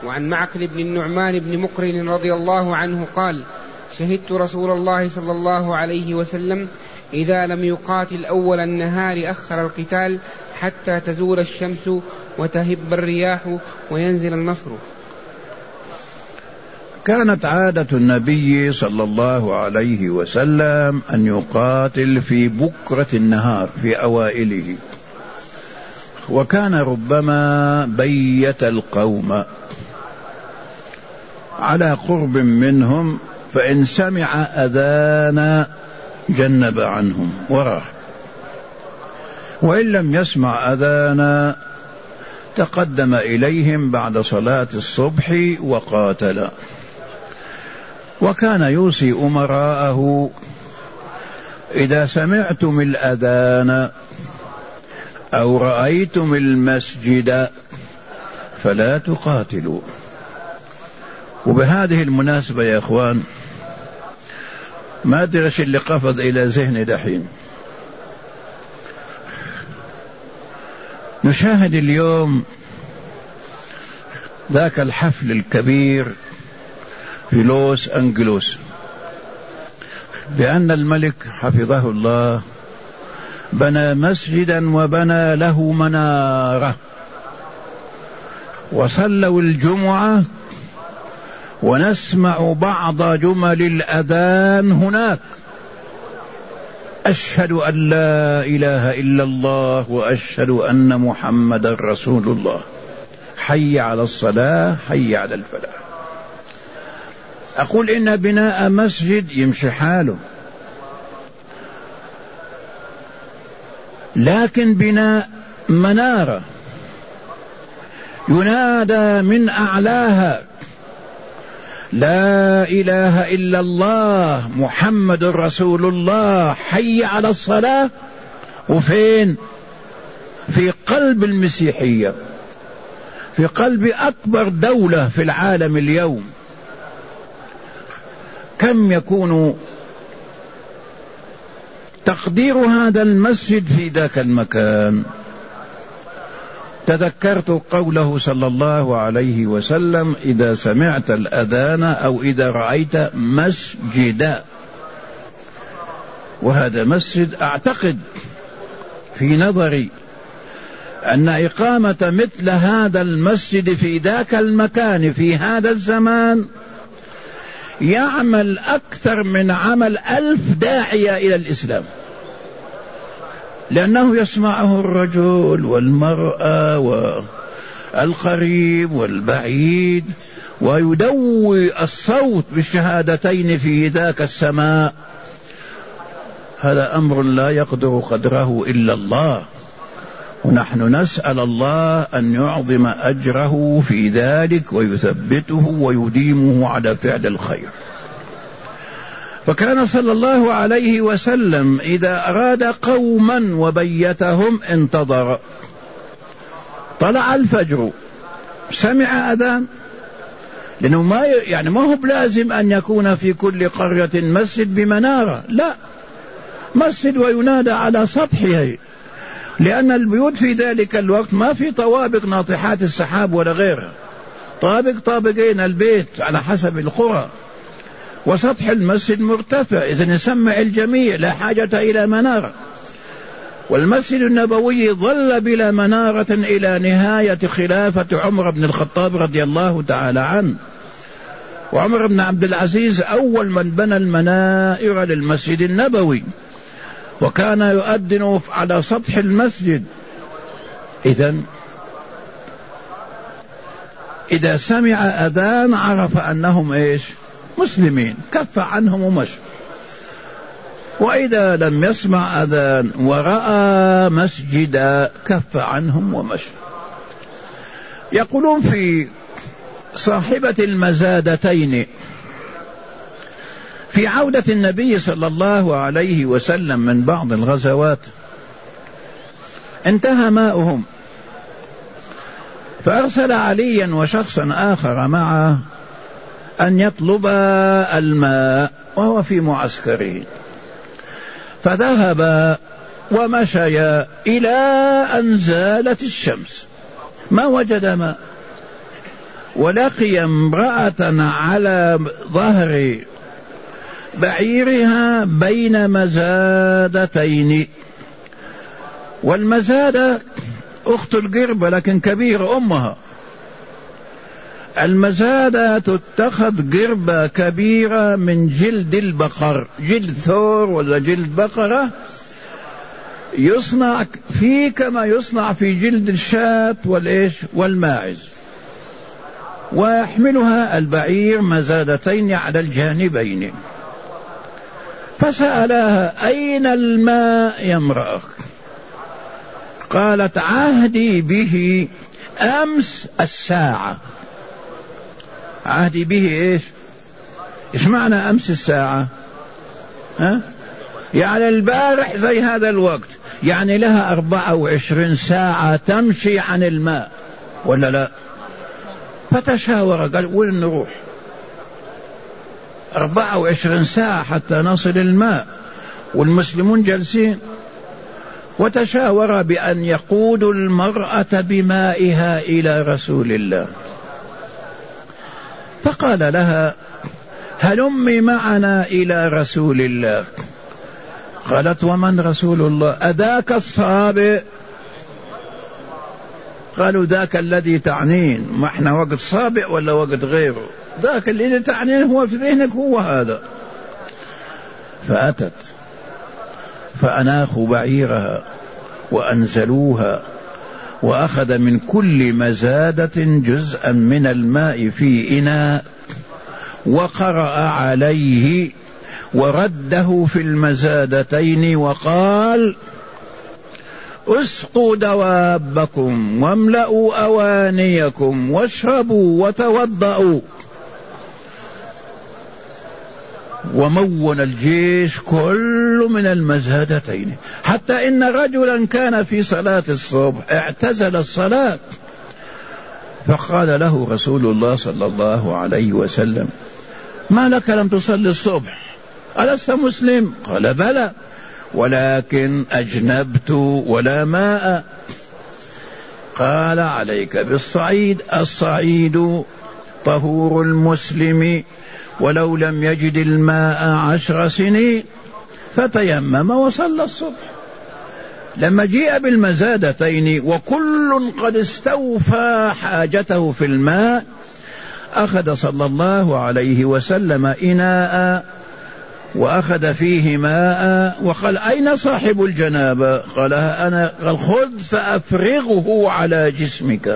وعن معقل بن النعمان بن مقرن رضي الله عنه قال: شهدت رسول الله صلى الله عليه وسلم إذا لم يقاتل أول النهار أخر القتال حتى تزول الشمس وتهب الرياح وينزل النصر. كانت عادة النبي صلى الله عليه وسلم أن يقاتل في بكرة النهار في أوائله، وكان ربما بيت القوم على قرب منهم، فإن سمع أذانا جنب عنهم وراح، وإن لم يسمع أذانا تقدم إليهم بعد صلاة الصبح وقاتل. وكان يوصي أمراءه: إذا سمعتم الأذان أو رأيتم المسجد فلا تقاتلوا. وبهذه المناسبة يا أخوان، ما أدري ايش اللي قفز إلى ذهني دحين، نشاهد اليوم ذاك الحفل الكبير في لوس أنجلوس بأن الملك حفظه الله بنى مسجدا وبنى له منارة، وصلوا الجمعة ونسمع بعض جمل الأذان هناك: أشهد أن لا إله إلا الله وأشهد أن محمد رسول الله، حي على الصلاة، حي على الفلاح. أقول إن بناء مسجد يمشي حاله، لكن بناء منارة ينادى من أعلاها: لا إله إلا الله محمد رسول الله، حي على الصلاة، وفين؟ في قلب المسيحية، في قلب أكبر دولة في العالم اليوم. كم يكون تقدير هذا المسجد في ذاك المكان؟ تذكرت قوله صلى الله عليه وسلم: إذا سمعت الأذان أو إذا رأيت مسجدا. وهذا مسجد، أعتقد في نظري أن إقامة مثل هذا المسجد في ذاك المكان في هذا الزمان يعمل أكثر من عمل 1000 داعية إلى الإسلام، لأنه يسمعه الرجل والمرأة والقريب والبعيد، ويدوي الصوت بالشهادتين في ذاك السماء. هذا أمر لا يقدر قدره إلا الله، ونحن نسأل الله أن يعظم أجره في ذلك ويثبته ويديمه على فعل الخير. فكان صلى الله عليه وسلم إذا أراد قوما وبيتهم انتظر، طلع الفجر، سمع أذان، لأنه ما هو بلازم أن يكون في كل قرية مسجد بمنارة، لا، مسجد وينادى على سطحه، لأن البيوت في ذلك الوقت ما في طوابق ناطحات السحاب ولا غيرها، طابقين البيت على حسب القرى، وسطح المسجد مرتفع، إذن يسمع الجميع، لا حاجة إلى منارة. والمسجد النبوي ظل بلا منارة إلى نهاية خلافة عمر بن الخطاب رضي الله تعالى عنه. وعمر بن عبد العزيز أول من بنى المنائر للمسجد النبوي، وكان يؤذن على سطح المسجد. إذا سمع أذان عرف أنهم مسلمين، كف عنهم ومشى. وإذا لم يسمع أذان ورأى مسجدا كف عنهم ومشى. يقولون في صاحبة المزادتين في عودة النبي صلى الله عليه وسلم من بعض الغزوات انتهى ماؤهم، فأرسل عليا وشخصا آخر معه أن يطلب الماء وهو في معسكره، فذهب ومشي إلى أن زالت الشمس، ما وجد ماء، ولقي امرأة على ظهر بعيرها بين مزادتين، والمزادة أخت القربة لكن كبيرة أمها. المزادة تتخذ قربة كبيرة من جلد البقر، جلد ثور ولا جلد بقرة، يصنع فيه كما يصنع في جلد الشاة والماعز، ويحملها البعير مزادتين على الجانبين. فسألها: أين الماء يا امرأة؟ قالت: عهدي به أمس الساعة. عهدي به إيش معنى أمس الساعة؟ يعني البارح زي هذا الوقت، يعني لها 24 ساعة تمشي عن الماء ولا لا؟ فتشاور، قال: وين نروح؟ 24 ساعة حتى نصل الماء والمسلمون جالسين. وتشاور بأن يقودوا المرأة بمائها إلى رسول الله. فقال لها: هلمي معنا إلى رسول الله. قالت: ومن رسول الله؟ أذاك الصابئ؟ قالوا: ذاك الذي تعنين، ما احنا وقت صابئ ولا وقت غيره، ذاك اللي تعنين هو في ذهنك هو هذا. فأتت فأناخوا بعيرها وأنزلوها، وأخذ من كل مزادة جزءا من الماء في إناء، وقرأ عليه ورده في المزادتين وقال: اسقوا دوابكم واملأوا أوانيكم واشربوا وتوضأوا. ومون الجيش كل من المزادتين، حتى إن رجلا كان في صلاة الصبح اعتزل الصلاة، فقال له رسول الله صلى الله عليه وسلم: ما لك لم تصلي الصبح؟ ألست مسلم؟ قال: بلى، ولكن أجنبت ولا ماء. قال: عليك بالصعيد، الصعيد طهور المسلم ولو لم يجد الماء 10 سنين. فتيمم وصلى الصبح. لما جيء بالمزادتين وكل قد استوفى حاجته في الماء، أخذ صلى الله عليه وسلم إناء وأخذ فيه ماء وقال: أين صاحب الجنابة؟ قال: أنا. قال: خذ فأفرغه على جسمك.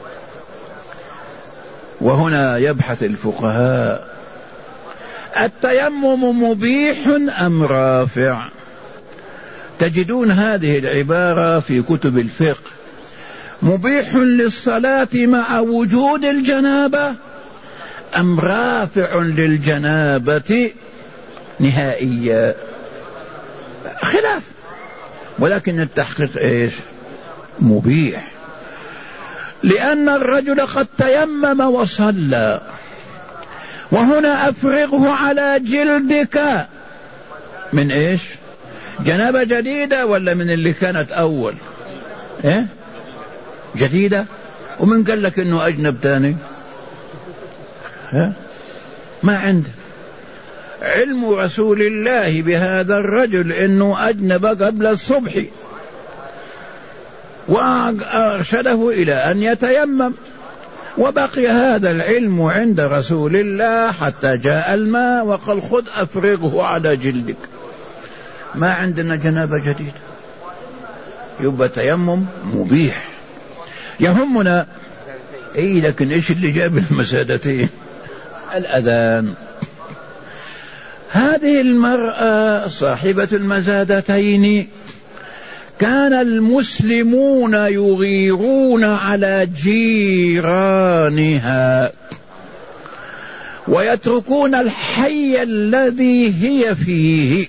وهنا يبحث الفقهاء: التيمم مبيح أم رافع؟ تجدون هذه العبارة في كتب الفقه: مبيح للصلاة مع وجود الجنابة أم رافع للجنابة نهائيا؟ خلاف، ولكن التحقيق مبيح، لأن الرجل قد تيمم وصلى. وهنا أفرغه على جلدك من جنابة جديدة ولا من اللي كانت أول؟ جديدة. ومن قال لك إنه أجنب تاني؟ ما عنده علم رسول الله بهذا الرجل إنه أجنب قبل الصبح، وأرشده إلى أن يتيمم، وبقي هذا العلم عند رسول الله حتى جاء الماء وقال: خذ أفرغه على جلدك. ما عندنا جنابة جديدة، يبقى تيمم مبيح. يهمنا لكن إيش اللي جاب المزادتين؟ الأذان. هذه المرأة صاحبة المزادتين كان المسلمون يغيرون على جيرانها ويتركون الحي الذي هي فيه،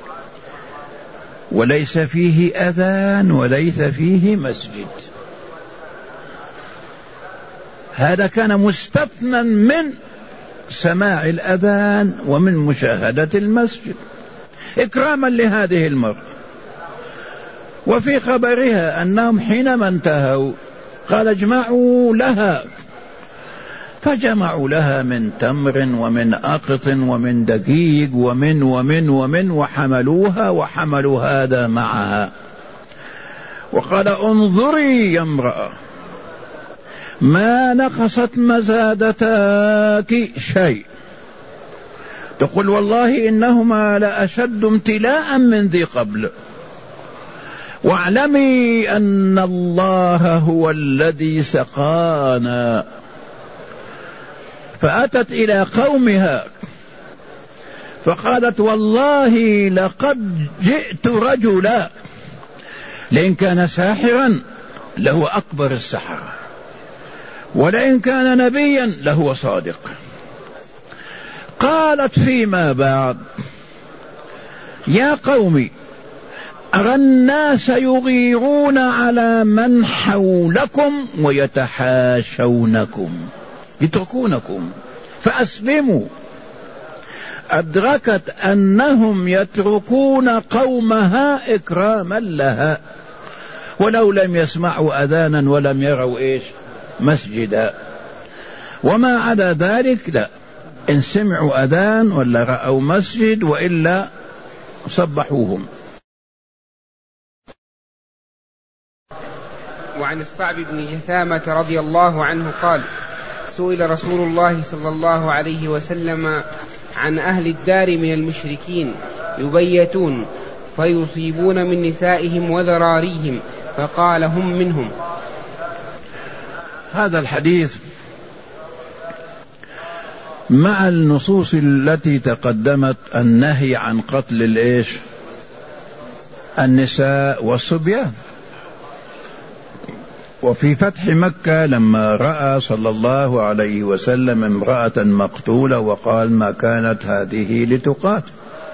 وليس فيه أذان وليس فيه مسجد. هذا كان مستثنى من سماع الأذان ومن مشاهدة المسجد إكراما لهذه المرأة. وفي خبرها أنهم حينما انتهوا قال: اجمعوا لها، فجمعوا لها من تمر ومن أقط ومن دقيق ومن وحملوها وحملوا هذا معها، وقال انظري يا امرأة ما نقصت مزادتك شيء. تقول والله إنهما لأشد امتلاء من ذي قبل، واعلمي أن الله هو الذي سقانا. فأتت إلى قومها فقالت والله لقد جئت رجلا، لئن كان ساحرا لهو أكبر السحرة، ولئن كان نبيا لهو صادق. قالت فيما بعد يا قوم أرى الناس يغيرون على من حولكم ويتحاشونكم، يتركونكم فأسلموا. أدركت أنهم يتركون قومها إكراما لها، ولو لم يسمعوا أذانا ولم يروا مسجدا. وما عدا ذلك لا، إن سمعوا أذان ولا رأوا مسجد وإلا صبحوهم. وعن الصعب بن جثامة رضي الله عنه قال سئل رسول الله صلى الله عليه وسلم عن أهل الدار من المشركين يبيتون فيصيبون من نسائهم وذراريهم، فقال هم منهم. هذا الحديث مع النصوص التي تقدمت النهي عن قتل النساء والصبيان. وفي فتح مكة لما رأى صلى الله عليه وسلم امرأة مقتولة وقال ما كانت هذه لتقاتل،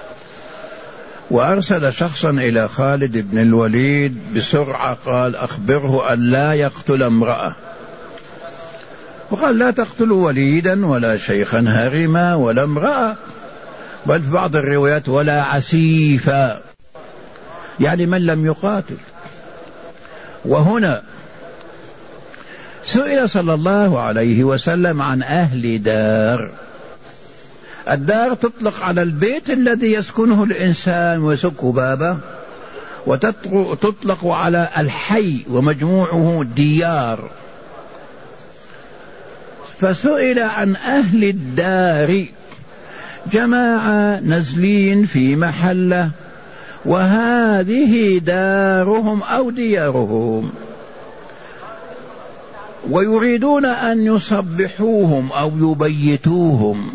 وأرسل شخصا إلى خالد بن الوليد بسرعة قال أخبره أن لا يقتل امرأة، وقال لا تقتلوا وليدا ولا شيخا هرما ولا امرأة، بل في بعض الروايات ولا عسيفا، يعني من لم يقاتل. وهنا سئل صلى الله عليه وسلم عن أهل دار. الدار تطلق على البيت الذي يسكنه الإنسان ويسك بابه، وتطلق على الحي ومجموعه ديار. فسئل عن أهل الدار جماعة نزلين في محلة وهذه دارهم أو ديارهم، ويريدون أن يصبحوهم أو يبيتوهم،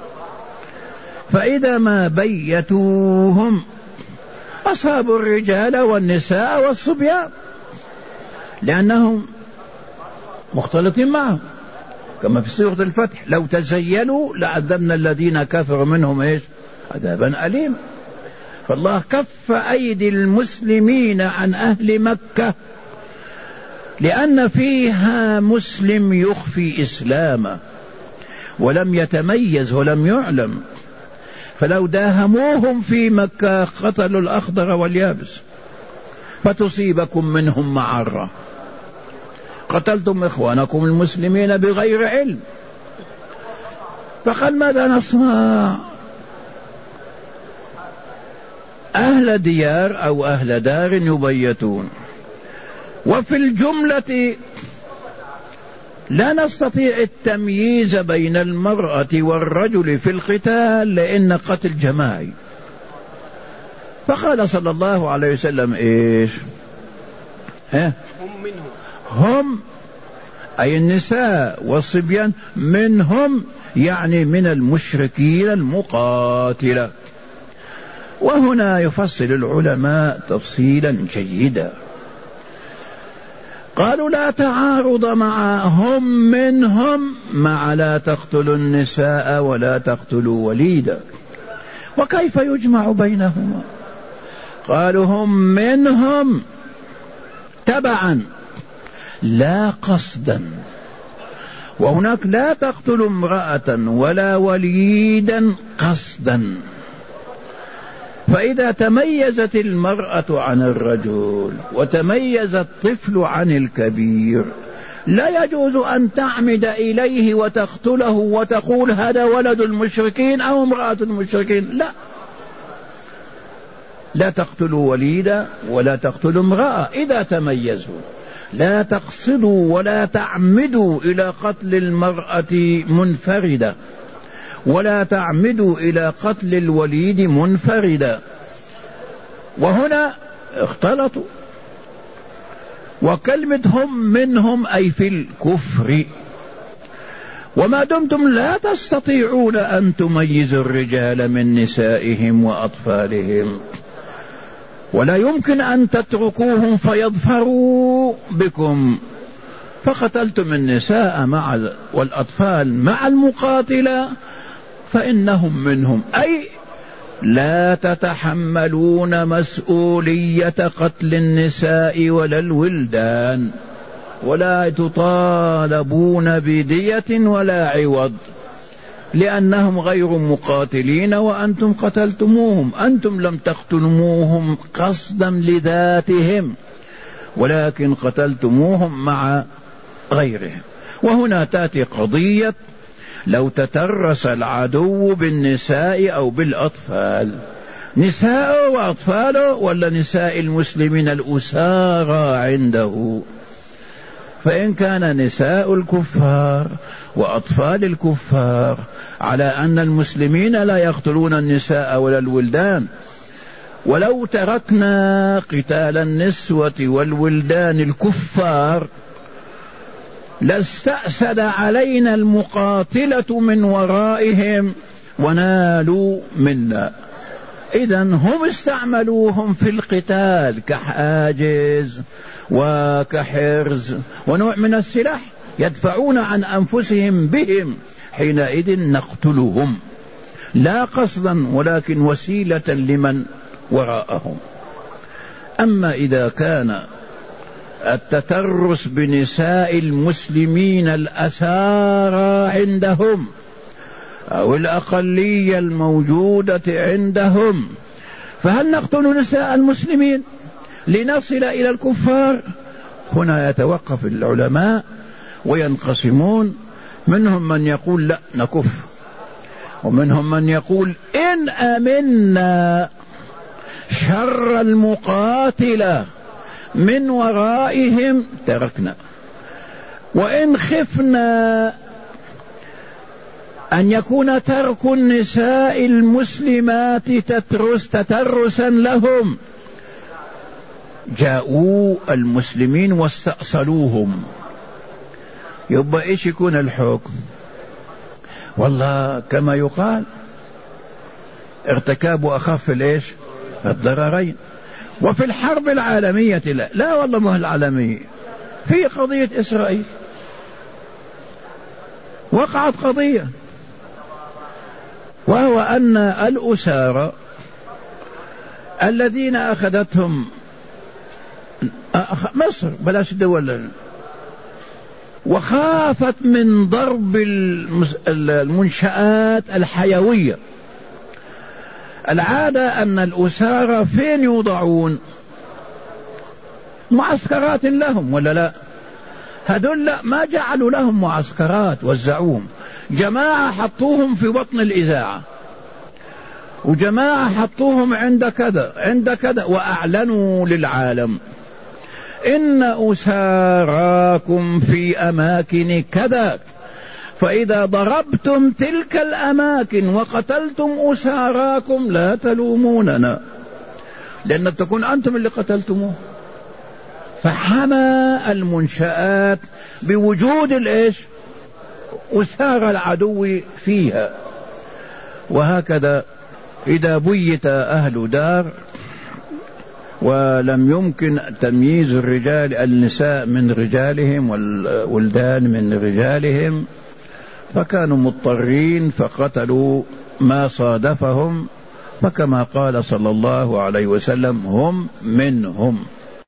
فإذا ما بيتوهم أصابوا الرجال والنساء والصبيان لأنهم مختلطين معهم، كما في سورة الفتح لو تزينوا لعذبنا الذين كفروا منهم عذابا أليما. فالله كف أيدي المسلمين عن أهل مكة لأن فيها مسلم يخفي إسلامه ولم يتميز ولم يعلم، فلو داهموهم في مكة قتلوا الأخضر واليابس، فتصيبكم منهم معرة، قتلتم إخوانكم المسلمين بغير علم. فقال ماذا نصنع؟ أهل ديار أو أهل دار يبيتون، وفي الجملة لا نستطيع التمييز بين المرأة والرجل في القتال لأن قتل جماعي. فقال صلى الله عليه وسلم هم أي النساء والصبيان منهم، يعني من المشركين المقاتلة. وهنا يفصل العلماء تفصيلا جيدا، قالوا لا تعارض مع هم منهم مع لا تقتلوا النساء ولا تقتلوا وليدا، وكيف يجمع بينهما؟ قالوا هم منهم تبعا لا قصدا، وهناك لا تقتل امرأة ولا وليدا قصدا. فإذا تميزت المرأة عن الرجل وتميز الطفل عن الكبير لا يجوز أن تعمد إليه وتقتله وتقول هذا ولد المشركين أو امرأة المشركين. لا، لا تقتلوا وليدا ولا تقتلوا امرأة إذا تميزوا. لا تقصدوا ولا تعمدوا إلى قتل المرأة منفردة، ولا تعمدوا إلى قتل الوليد منفردا. وهنا اختلطوا، وكلمة هم منهم أي في الكفر. وما دمتم لا تستطيعون أن تميزوا الرجال من نسائهم وأطفالهم، ولا يمكن أن تتركوهم فيظفروا بكم، فقتلتم النساء والأطفال مع المقاتلة فإنهم منهم، أي لا تتحملون مسؤولية قتل النساء ولا الولدان، ولا تطالبون بدية ولا عوض، لأنهم غير مقاتلين وأنتم قتلتموهم. أنتم لم تقتلوهم قصدا لذاتهم، ولكن قتلتموهم مع غيرهم. وهنا تأتي قضية لو تترس العدو بالنساء أو بالأطفال، نساء وأطفاله ولا نساء المسلمين الأسارى عنده. فإن كان نساء الكفار وأطفال الكفار على أن المسلمين لا يقتلون النساء ولا الولدان، ولو تركنا قتال النسوة والولدان الكفار لاستأسد علينا المقاتلة من ورائهم ونالوا منا. إذن هم استعملوهم في القتال كحاجز وكحرز ونوع من السلاح يدفعون عن أنفسهم بهم، حينئذ نقتلهم لا قصدا ولكن وسيلة لمن وراءهم. أما إذا كان التترس بنساء المسلمين الأسارى عندهم أو الأقلية الموجودة عندهم، فهل نقتل نساء المسلمين لنصل إلى الكفار؟ هنا يتوقف العلماء وينقسمون، منهم من يقول لا نكف، ومنهم من يقول إن أمنا شر المقاتلة من ورائهم تركنا، وإن خفنا أن يكون ترك النساء المسلمات تترسا لهم جاءوا المسلمين واستأصلوهم. يبقى إيش يكون الحكم؟ والله كما يقال ارتكاب أخف الإيش الضررين. وفي الحرب العالمية لا والله ما العالمية، في قضية إسرائيل وقعت قضية، وهو أن الأسارى الذين أخذتهم مصر بلاش دول وخافت من ضرب المنشآت الحيوية، العادة أن الأسارى فين يوضعون؟ معسكرات لهم ولا لا؟ هذول لا، ما جعلوا لهم معسكرات وزعوهم، جماعة حطوهم في بطن الإذاعة، وجماعة حطوهم عند كذا عند كذا، وأعلنوا للعالم إن أساراكم في أماكن كذا، فإذا ضربتم تلك الأماكن وقتلتم أساراكم لا تلوموننا، لأن تكون أنتم اللي قتلتموه. فحمى المنشآت بوجود الإيش أسار العدو فيها. وهكذا إذا بيت أهل دار ولم يمكن تمييز النساء من رجالهم والولدان من رجالهم، فكانوا مضطرين فقتلوا ما صادفهم، فكما قال صلى الله عليه وسلم هم منهم.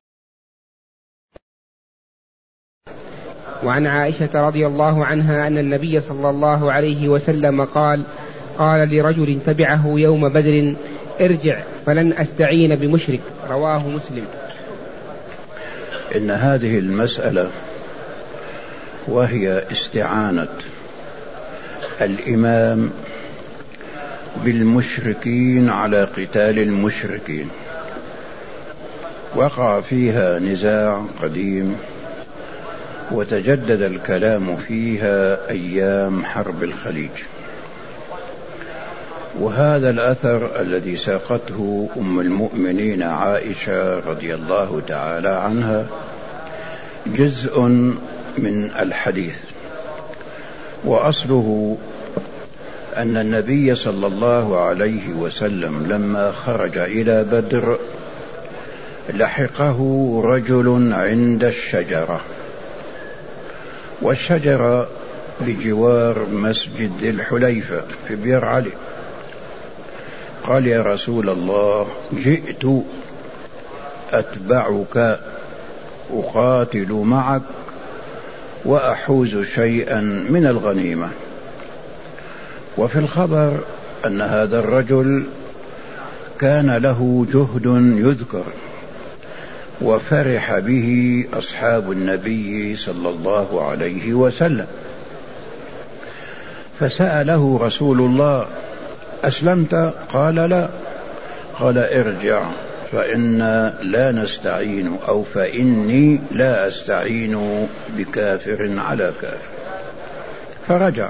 وعن عائشة رضي الله عنها أن النبي صلى الله عليه وسلم قال لرجل تبعه يوم بدر ارجع فلن أستعين بمشرك، رواه مسلم. إن هذه المسألة وهي استعانة الإمام بالمشركين على قتال المشركين. وقع فيها نزاع قديم وتجدد الكلام فيها أيام حرب الخليج. وهذا الأثر الذي ساقته أم المؤمنين عائشة رضي الله تعالى عنها جزء من الحديث، وأصله أن النبي صلى الله عليه وسلم لما خرج إلى بدر لحقه رجل عند الشجرة، والشجرة بجوار مسجد ذي الحليفة في بئر علي. قال: يا رسول الله، جئت أتبعك أقاتل معك وأحوز شيئا من الغنيمة. وفي الخبر أن هذا الرجل كان له جهد يذكر، وفرح به أصحاب النبي صلى الله عليه وسلم، فسأله رسول الله: أسلمت؟ قال: لا. قال: ارجع فإنا لا نستعين، أو فإني لا أستعين بكافر على كافر. فرجع.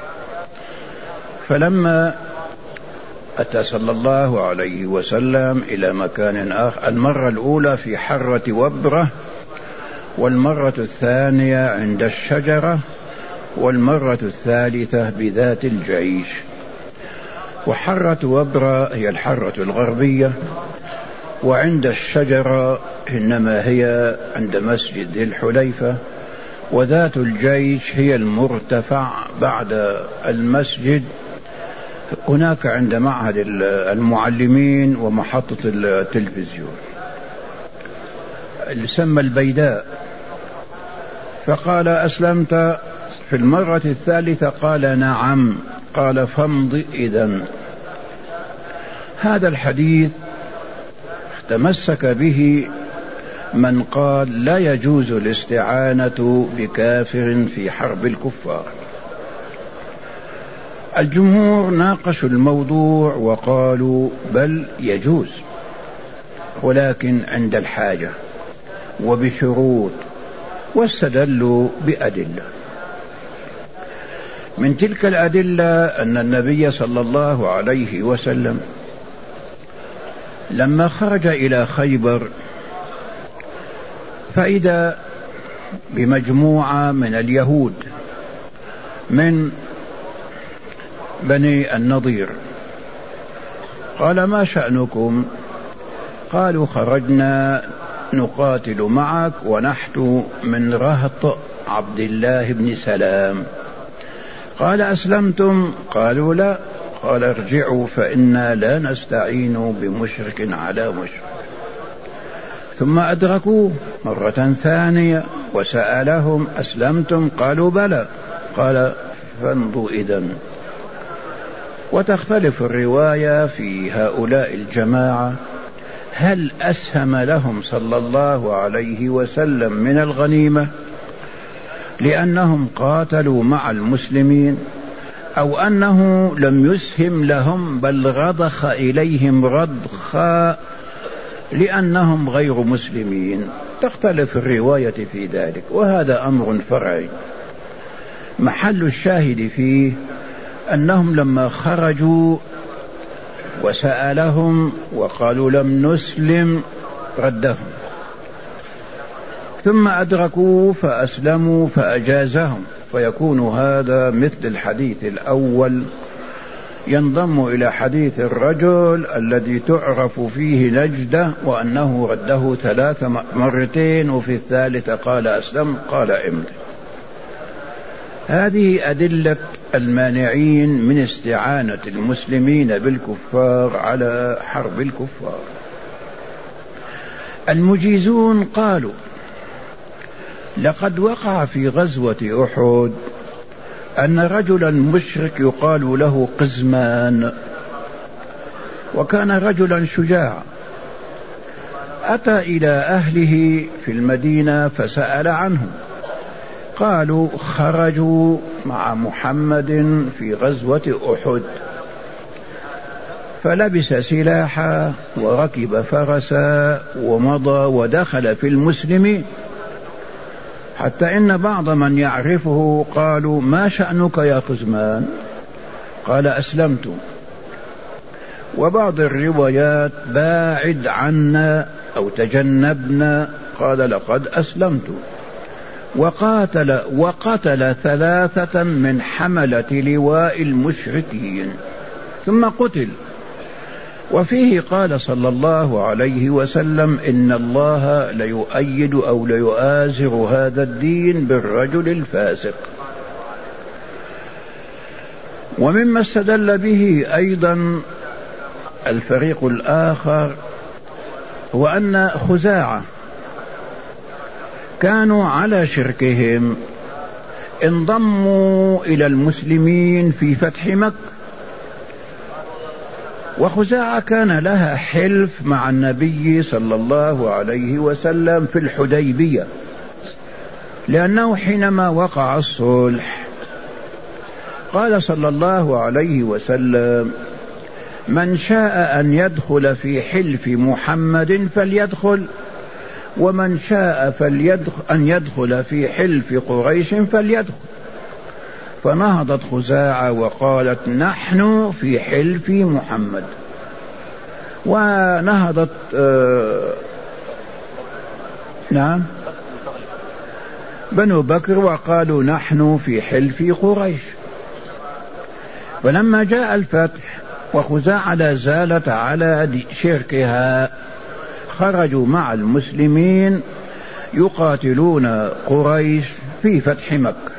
فلما أتى صلى الله عليه وسلم إلى مكان آخر، المرة الأولى في حرة وبرة، والمرة الثانية عند الشجرة، والمرة الثالثة بذات الجيش. وحرة وبرة هي الحرة الغربية، وعند الشجرة إنما هي عند مسجد ذي الحليفة، وذات الجيش هي المرتفع بعد المسجد، هناك عند معهد المعلمين ومحطة التلفزيون، اللي سمى البيداء. فقال: أسلمت؟ في المرة الثالثة قال: نعم. قال: فامض إذن. هذا الحديث تمسك به من قال لا يجوز الاستعانة بكافر في حرب الكفار. الجمهور ناقشوا الموضوع وقالوا بل يجوز، ولكن عند الحاجة وبشروط، واستدلوا بأدلة. من تلك الأدلة أن النبي صلى الله عليه وسلم لما خرج إلى خيبر فإذا بمجموعة من اليهود من بني النضير. قال: ما شأنكم؟ قالوا: خرجنا نقاتل معك ونحن من رهط عبد الله بن سلام. قال: أسلمتم؟ قالوا: لا. قال: ارجعوا فإنا لا نستعين بمشرك على مشرك. ثم أدركوه مرة ثانية وسألهم: أسلمتم؟ قالوا: بلى. قال: فامضوا إذن. وتختلف الرواية في هؤلاء الجماعة، هل أسهم لهم صلى الله عليه وسلم من الغنيمة لأنهم قاتلوا مع المسلمين، أو أنه لم يسهم لهم بل رضخ إليهم رضخا لأنهم غير مسلمين. تختلف الرواية في ذلك، وهذا أمر فرعي. محل الشاهد فيه أنهم لما خرجوا وسألهم وقالوا لم نسلم ردهم، ثم أدركوا فأسلموا فأجازهم. فيكون هذا مثل الحديث الأول، ينضم إلى حديث الرجل الذي تعرف فيه نجدة، وأنه رده 3 مرتين، وفي الثالثة قال: أسلم. قال: امض. هذه أدلة المانعين من استعانة المسلمين بالكفار على حرب الكفار. المجيزون قالوا: لقد وقع في غزوة أحد أن رجلا مشرك يقال له قزمان، وكان رجلا شجاعا، أتى إلى أهله في المدينة فسأل عنه، قالوا خرجوا مع محمد في غزوة أحد، فلبس سلاحا وركب فرسا ومضى ودخل في المسلمين، حتى إن بعض من يعرفه قالوا ما شأنك يا قزمان؟ قال أسلمت. وبعض الروايات باعد عنا أو تجنبنا، قال لقد أسلمت. وقتل 3 من حملة لواء المشركين ثم قتل. وفيه قال صلى الله عليه وسلم إن الله ليؤيد أو ليؤازر هذا الدين بالرجل الفاسق. ومما استدل به أيضا الفريق الآخر هو أن خزاعة كانوا على شركهم انضموا إلى المسلمين في فتح مكة، وخزاعة كان لها حلف مع النبي صلى الله عليه وسلم في الحديبية، لأنه حينما وقع الصلح قال صلى الله عليه وسلم من شاء أن يدخل في حلف محمد فليدخل، ومن شاء أن يدخل في حلف قريش فليدخل. فنهضت خزاعة وقالت نحن في حلف محمد، ونهضت بنو بكر وقالوا نحن في حلف قريش. فلما جاء الفتح وخزاعة لا زالت على شركها خرجوا مع المسلمين يقاتلون قريش في فتح مكة.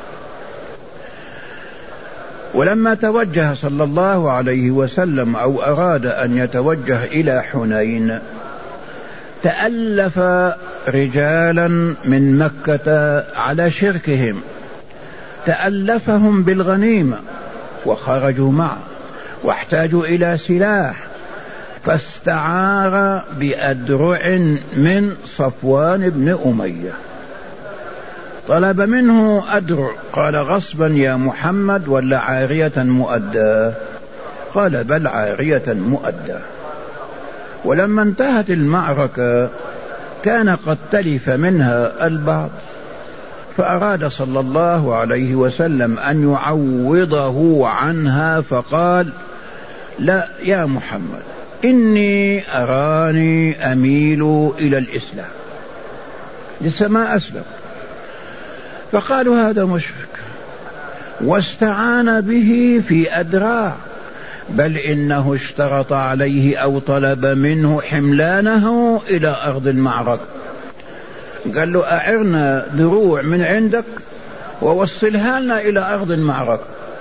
ولما توجه صلى الله عليه وسلم أو أراد أن يتوجه إلى حنين تألف رجالا من مكة على شركهم، تألفهم بالغنيمة وخرجوا معه واحتاجوا إلى سلاح، فاستعار بأدرع من صفوان بن أمية، طلب منه أدرع، قال غصبا يا محمد ولا عارية مؤداة؟ قال بل عارية مؤداة. ولما انتهت المعركة كان قد تلف منها البعض، فأراد صلى الله عليه وسلم أن يعوضه عنها، فقال لا يا محمد إني أراني أميل إلى الإسلام، لسه ما أسلم. فقالوا هذا مشرك، واستعان به في أدراع، بل إنه اشترط عليه أو طلب منه حملانه إلى أرض المعركة، قال له أعرنا دروع من عندك ووصلها لنا إلى أرض المعركة،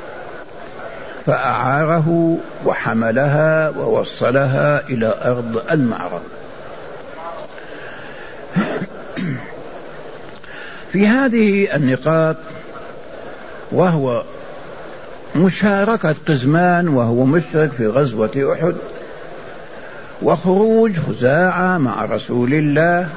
فأعاره وحملها ووصلها إلى أرض المعركة. في هذه النقاط وهو مشاركة قزمان وهو مشرك في غزوة أحد، وخروج خزاعة مع رسول الله،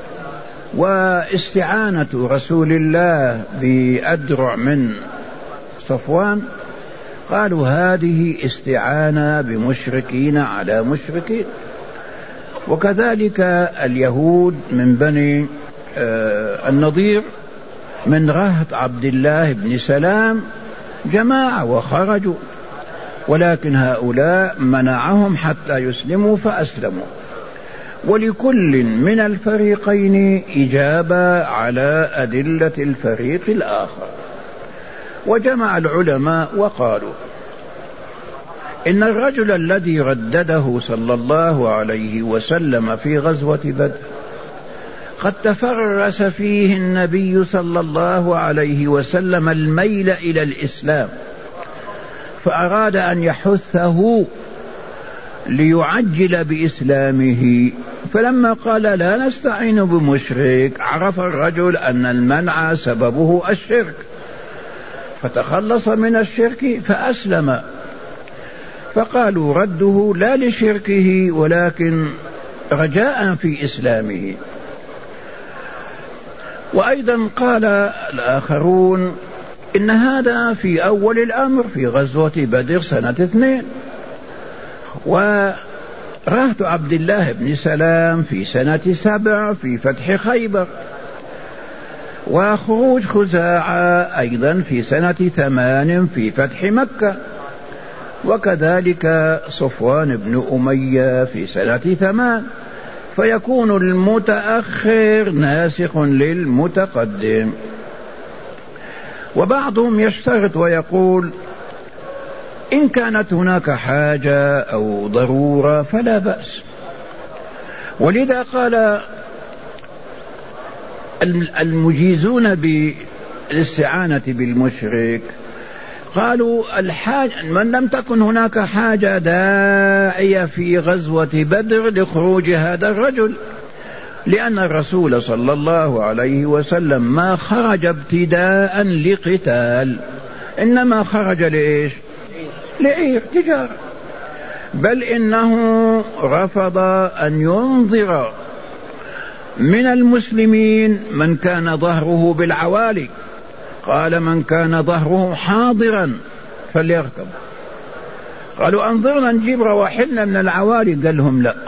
واستعانة رسول الله بأدرع من صفوان، قالوا هذه استعانة بمشركين على مشركين. وكذلك اليهود من بني النضير من رهط عبد الله بن سلام جماعة وخرجوا، ولكن هؤلاء منعهم حتى يسلموا فأسلموا. ولكل من الفريقين إجابة على أدلة الفريق الآخر. وجمع العلماء وقالوا إن الرجل الذي ردده صلى الله عليه وسلم في غزوة بدر قد تفرس فيه النبي صلى الله عليه وسلم الميل إلى الإسلام، فأراد أن يحثه ليعجل بإسلامه، فلما قال لا نستعين بمشرك عرف الرجل أن المنع سببه الشرك، فتخلص من الشرك فأسلم. فقالوا رده لا لشركه ولكن رجاء في إسلامه. وأيضا قال الآخرون إن هذا في أول الأمر في غزوة بدر سنة 2، ورهط عبد الله بن سلام في سنة 7 في فتح خيبر، وخروج خزاعة أيضا في سنة 8 في فتح مكة، وكذلك صفوان بن أمية في سنة 8، فيكون المتأخر ناسخ للمتقدم. وبعضهم يشترط ويقول إن كانت هناك حاجة أو ضرورة فلا بأس، ولذا قال المجيزون بالاستعانة بالمشرك قالوا الحاجة من لم تكن هناك حاجة داعية في غزوة بدر لخروج هذا الرجل، لأن الرسول صلى الله عليه وسلم ما خرج ابتداء لقتال، إنما خرج لإيش؟ لعير تجارة، بل إنه رفض أن ينظر من المسلمين من كان ظهره بالعوالي، قال من كان ظهره حاضرا فليركب. قالوا انظرنا نجيب رواحلنا من العوالي، قال لهم لا.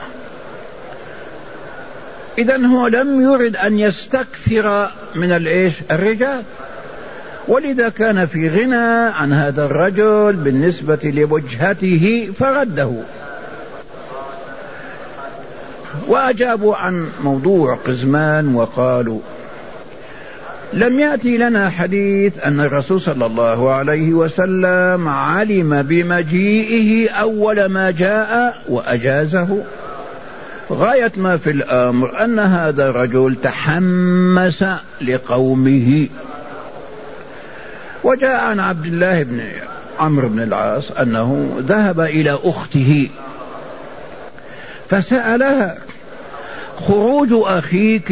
إذن هو لم يرد أن يستكثر من الرجال، ولذا كان في غنى عن هذا الرجل بالنسبة لوجهته فرده. وأجابوا عن موضوع قزمان وقالوا لم يأتي لنا حديث أن الرسول صلى الله عليه وسلم علم بمجيئه أول ما جاء وأجازه. غاية ما في الأمر أن هذا الرجل تحمس لقومه. وجاء عن عبد الله بن عمرو بن العاص أنه ذهب إلى أخته فسألها خروج أخيك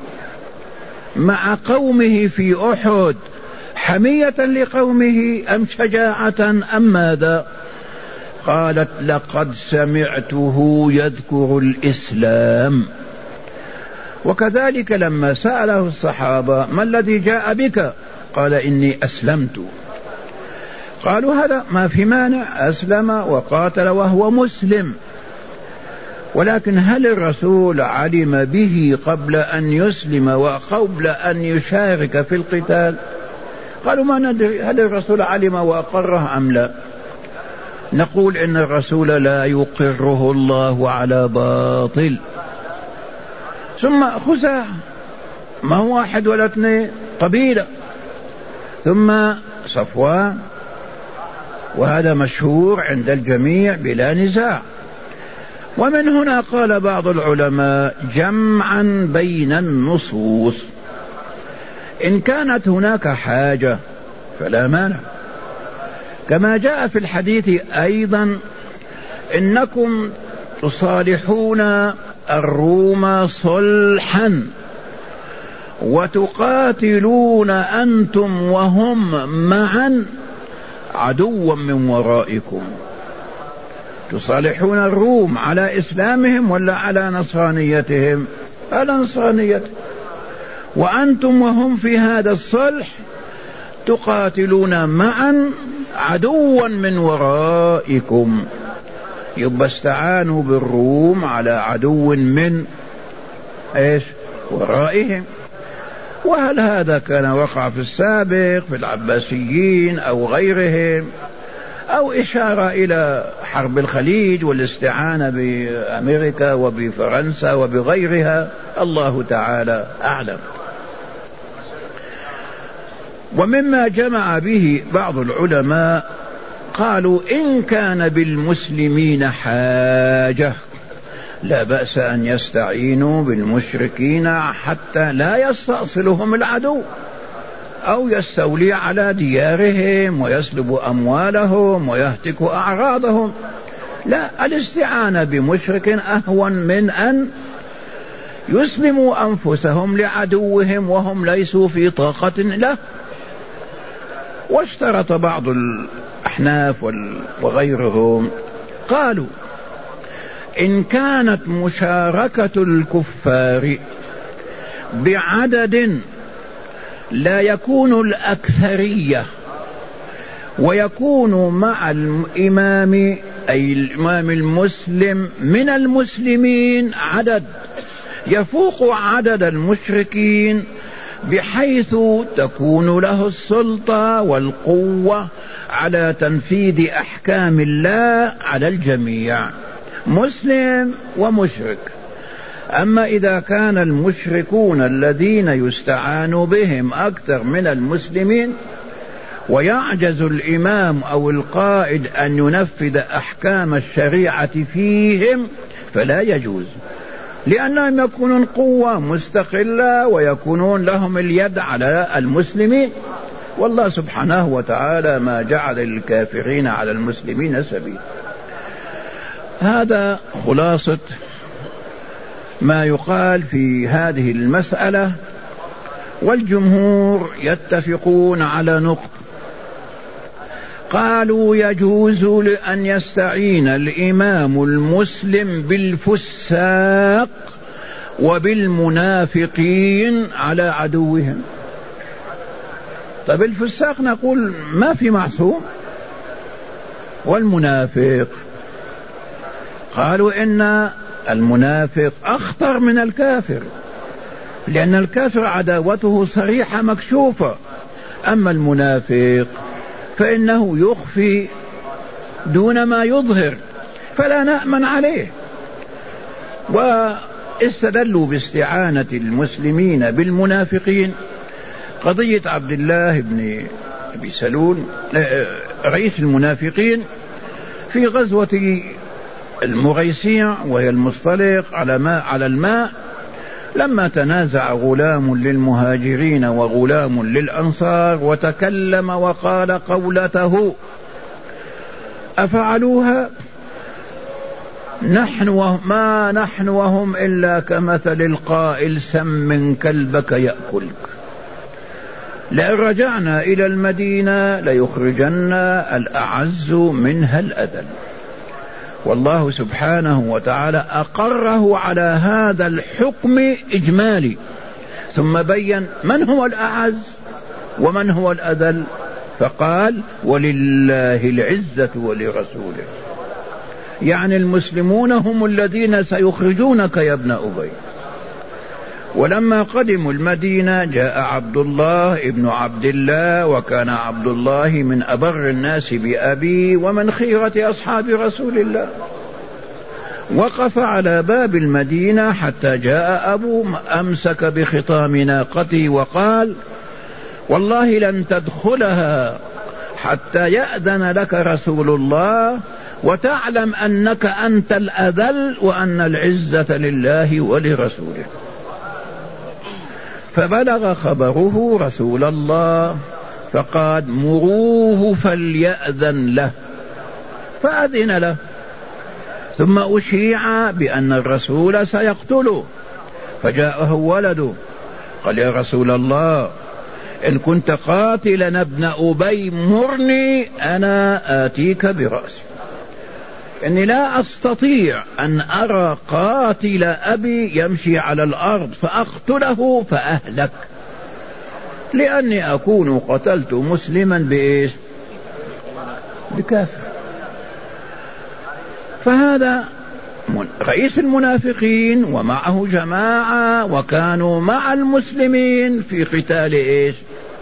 مع قومه في أحد حمية لقومه أم شجاعة أم ماذا؟ قالت لقد سمعته يذكر الإسلام. وكذلك لما سأله الصحابة ما الذي جاء بك؟ قال إني أسلمت. قالوا هذا ما في مانع، أسلم وقاتل وهو مسلم، ولكن هل الرسول علم به قبل أن يسلم وقبل أن يشارك في القتال؟ قالوا ما ندري هل الرسول علم وأقره أم لا. نقول إن الرسول لا يقره الله على باطل. ثم خزاعة ما هو واحد ولا اثنين، قبيلة. ثم صفوان، وهذا مشهور عند الجميع بلا نزاع. ومن هنا قال بعض العلماء جمعا بين النصوص، إن كانت هناك حاجة فلا مانع، كما جاء في الحديث أيضا إنكم تصالحون الروم صلحا وتقاتلون أنتم وهم معا عدوا من ورائكم. تصالحون الروم على إسلامهم ولا على نصرانيتهم؟ على نصرانيتهم. وأنتم وهم في هذا الصلح تقاتلون معا عدوا من ورائكم. يبقى استعانوا بالروم على عدو من ورائهم. وهل هذا كان وقع في السابق في العباسيين أو غيرهم، أو إشارة إلى حرب الخليج والاستعانة بأمريكا وبفرنسا وبغيرها؟ الله تعالى أعلم. ومما جمع به بعض العلماء قالوا إن كان بالمسلمين حاجة لا بأس أن يستعينوا بالمشركين حتى لا يستأصلهم العدو أو يستولي على ديارهم ويسلب أموالهم ويهتك أعراضهم. لا، الاستعانة بمشرك أهون من أن يسلموا أنفسهم لعدوهم وهم ليسوا في طاقة له. واشترط بعض الأحناف وغيرهم قالوا إن كانت مشاركة الكفار بعدد لا يكون الأكثرية، ويكون مع الإمام أي الإمام المسلم من المسلمين عدد يفوق عدد المشركين، بحيث تكون له السلطة والقوة على تنفيذ أحكام الله على الجميع، مسلم ومشرك. أما إذا كان المشركون الذين يستعان بهم أكثر من المسلمين ويعجز الإمام أو القائد أن ينفذ أحكام الشريعة فيهم فلا يجوز، لأنهم يكونون قوة مستقلة ويكونون لهم اليد على المسلمين، والله سبحانه وتعالى ما جعل الكافرين على المسلمين سبيل. هذا خلاصة ما يقال في هذه المسألة، والجمهور يتفقون على نقطة، قالوا يجوز لأن يستعين الإمام المسلم بالفساق وبالمنافقين على عدوهم. طيب الفساق نقول ما في معصوم، والمنافق قالوا إن المنافق أخطر من الكافر، لأن الكافر عداوته صريحة مكشوفة، أما المنافق فإنه يخفي دون ما يظهر، فلا نأمن عليه. واستدلوا باستعانة المسلمين بالمنافقين قضية عبد الله بن أبي سلول رئيس المنافقين في غزوة المغيسيع وهي المصطلق على الماء، لما تنازع غلام للمهاجرين وغلام للأنصار وتكلم وقال قولته أفعلوها؟ ما نحن وهم إلا كمثل القائل سم كلبك يأكلك، لئن رجعنا إلى المدينة ليخرجن الأعز منها الأذل. والله سبحانه وتعالى أقره على هذا الحكم إجمالي، ثم بين من هو الأعز ومن هو الأذل، فقال ولله العزة ولرسوله، يعني المسلمون هم الذين سيخرجونك يا ابن أبي. ولما قدموا المدينة جاء عبد الله ابن عبد الله، وكان عبد الله من أبر الناس بأبيه ومن خيرة أصحاب رسول الله، وقف على باب المدينة حتى جاء أبوه، أمسك بخطام ناقته وقال والله لن تدخلها حتى يأذن لك رسول الله وتعلم أنك أنت الأذل وأن العزة لله ولرسوله. فبلغ خبره رسول الله فقال مروه فليأذن له، فأذن له، ثم أشيع بأن الرسول سيقتله، فجاءه ولده قال يا رسول الله إن كنت قاتلا ابن أبي مرني أنا آتيك برأسي، إني لا أستطيع أن أرى قاتل أبي يمشي على الأرض فأقتله فأهلك، لأني أكون قتلت مسلما بإيش؟ بكافر. فهذا رئيس المنافقين ومعه جماعة وكانوا مع المسلمين في قتال إيش؟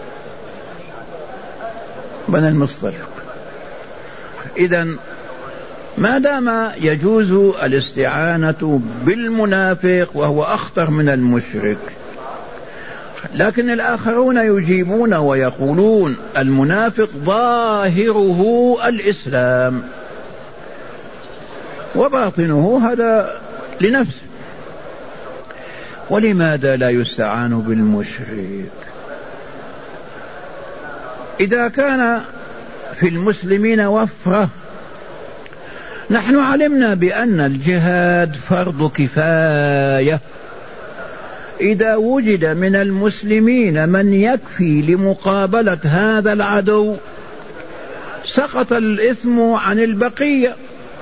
بني المصطلق. إذن ما دام يجوز الاستعانة بالمنافق وهو أخطر من المشرك، لكن الآخرون يجيبون ويقولون المنافق ظاهره الإسلام وباطنه هذا لنفسه. ولماذا لا يستعان بالمشرك؟ إذا كان في المسلمين وفرة، نحن علمنا بأن الجهاد فرض كفاية، إذا وجد من المسلمين من يكفي لمقابلة هذا العدو سقط الإثم عن البقية،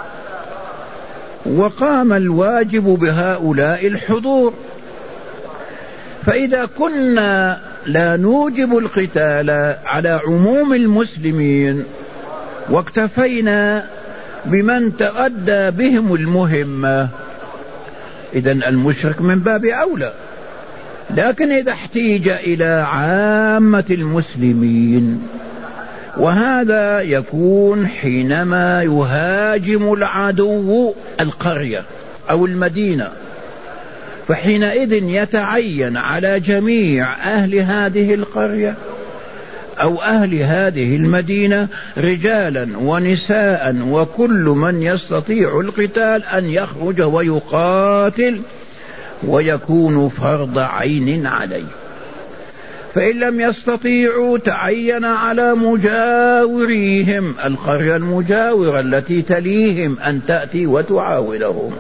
وقام الواجب بهؤلاء الحضور. فإذا كنا لا نوجب القتال على عموم المسلمين واكتفينا بمن تؤدى بهم المهمة، إذن المشرك من باب أولى. لكن إذا احتيج إلى عامة المسلمين، وهذا يكون حينما يهاجم العدو القرية أو المدينة، فحينئذ يتعين على جميع أهل هذه القرية أو أهل هذه المدينة رجالا ونساء وكل من يستطيع القتال أن يخرج ويقاتل، ويكون فرض عين عليه. فإن لم يستطيعوا تعين على مجاوريهم، القرية المجاورة التي تليهم، أن تأتي وتعاونهم.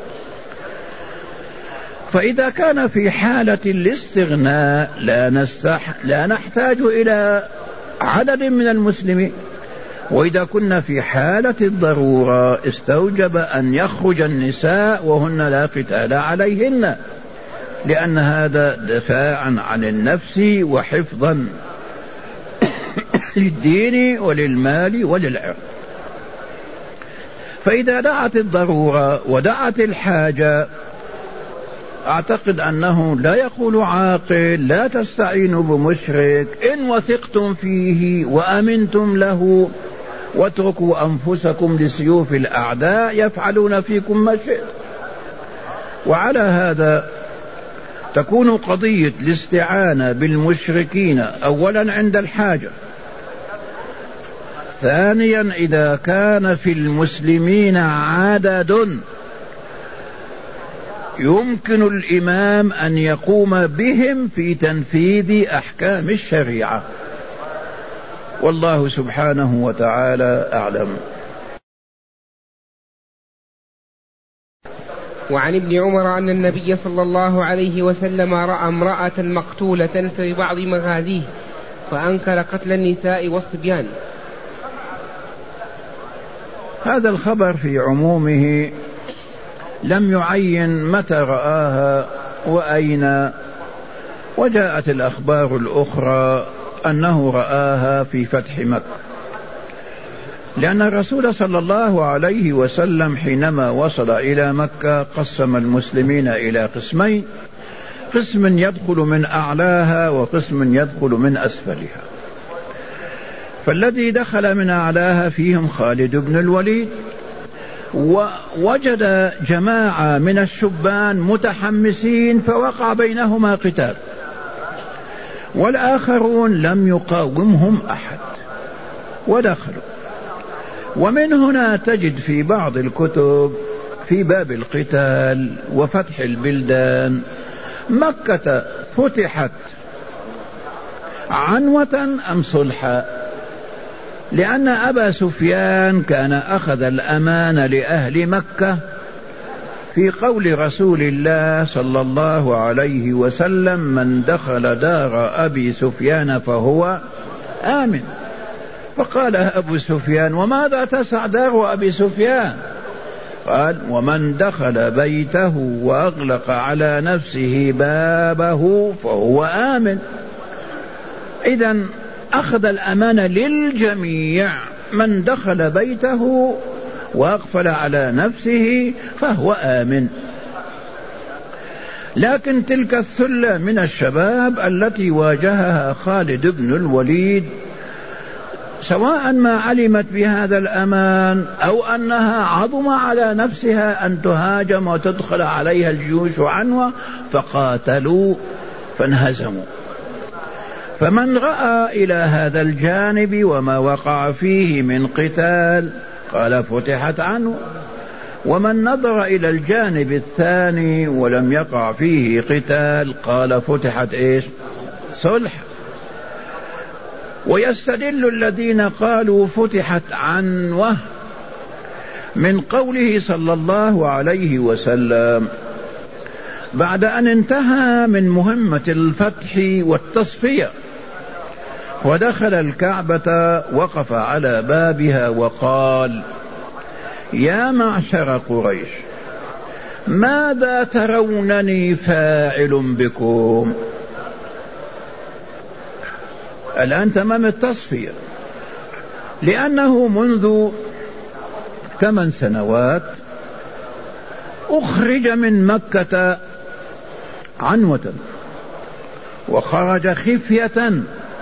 فإذا كان في حالة الاستغناء لا نحتاج إلى عدد من المسلمين، وإذا كنا في حالة الضرورة استوجب أن يخرج النساء وهن لا قتال عليهن، لأن هذا دفاعا عن النفس وحفظا للدين وللمال وللعرض. فإذا دعت الضرورة ودعت الحاجة، أعتقد أنه لا يقول عاقل لا تستعينوا بمشرك إن وثقتم فيه وأمنتم له، واتركوا أنفسكم لسيوف الأعداء يفعلون فيكم ما شئت. وعلى هذا تكون قضية الاستعانة بالمشركين أولا عند الحاجة، ثانيا إذا كان في المسلمين عدد يمكن الإمام أن يقوم بهم في تنفيذ أحكام الشريعة. والله سبحانه وتعالى أعلم. وعن ابن عمر أن النبي صلى الله عليه وسلم رأى امرأة مقتولة في بعض مغازيه فأنكر قتل النساء والصبيان. هذا الخبر في عمومه لم يعين متى رآها وأين، وجاءت الأخبار الأخرى أنه رآها في فتح مكة، لأن الرسول صلى الله عليه وسلم حينما وصل إلى مكة قسم المسلمين إلى قسمين، قسم يدخل من أعلاها وقسم يدخل من أسفلها. فالذي دخل من أعلاها فيهم خالد بن الوليد، ووجد جماعة من الشبان متحمسين فوقع بينهما قتال، والآخرون لم يقاومهم أحد ودخلوا. ومن هنا تجد في بعض الكتب في باب القتال وفتح البلدان مكة فتحت عنوة أم صلحا، لأن أبا سفيان كان أخذ الأمان لأهل مكة في قول رسول الله صلى الله عليه وسلم: من دخل دار أبي سفيان فهو آمن. فقال أبو سفيان: وماذا تسع دار أبي سفيان؟ قال: ومن دخل بيته وأغلق على نفسه بابه فهو آمن. إذن أخذ الأمان للجميع، من دخل بيته وأقفل على نفسه فهو آمن. لكن تلك الثلة من الشباب التي واجهها خالد بن الوليد، سواء ما علمت بهذا الأمان أو أنها عظم على نفسها أن تهاجم وتدخل عليها الجيوش عنوة، فقاتلوا فانهزموا. فمن رأى إلى هذا الجانب وما وقع فيه من قتال قال فتحت عنه، ومن نظر إلى الجانب الثاني ولم يقع فيه قتال قال فتحت إيش؟ صلح. ويستدل الذين قالوا فتحت عنوة من قوله صلى الله عليه وسلم بعد أن انتهى من مهمة الفتح والتصفية ودخل الكعبة وقف على بابها وقال: يا معشر قريش، ماذا ترونني فاعل بكم؟ الآن تمام التصفية، لأنه منذ 8 سنوات أخرج من مكة عنوة، وخرج خفية،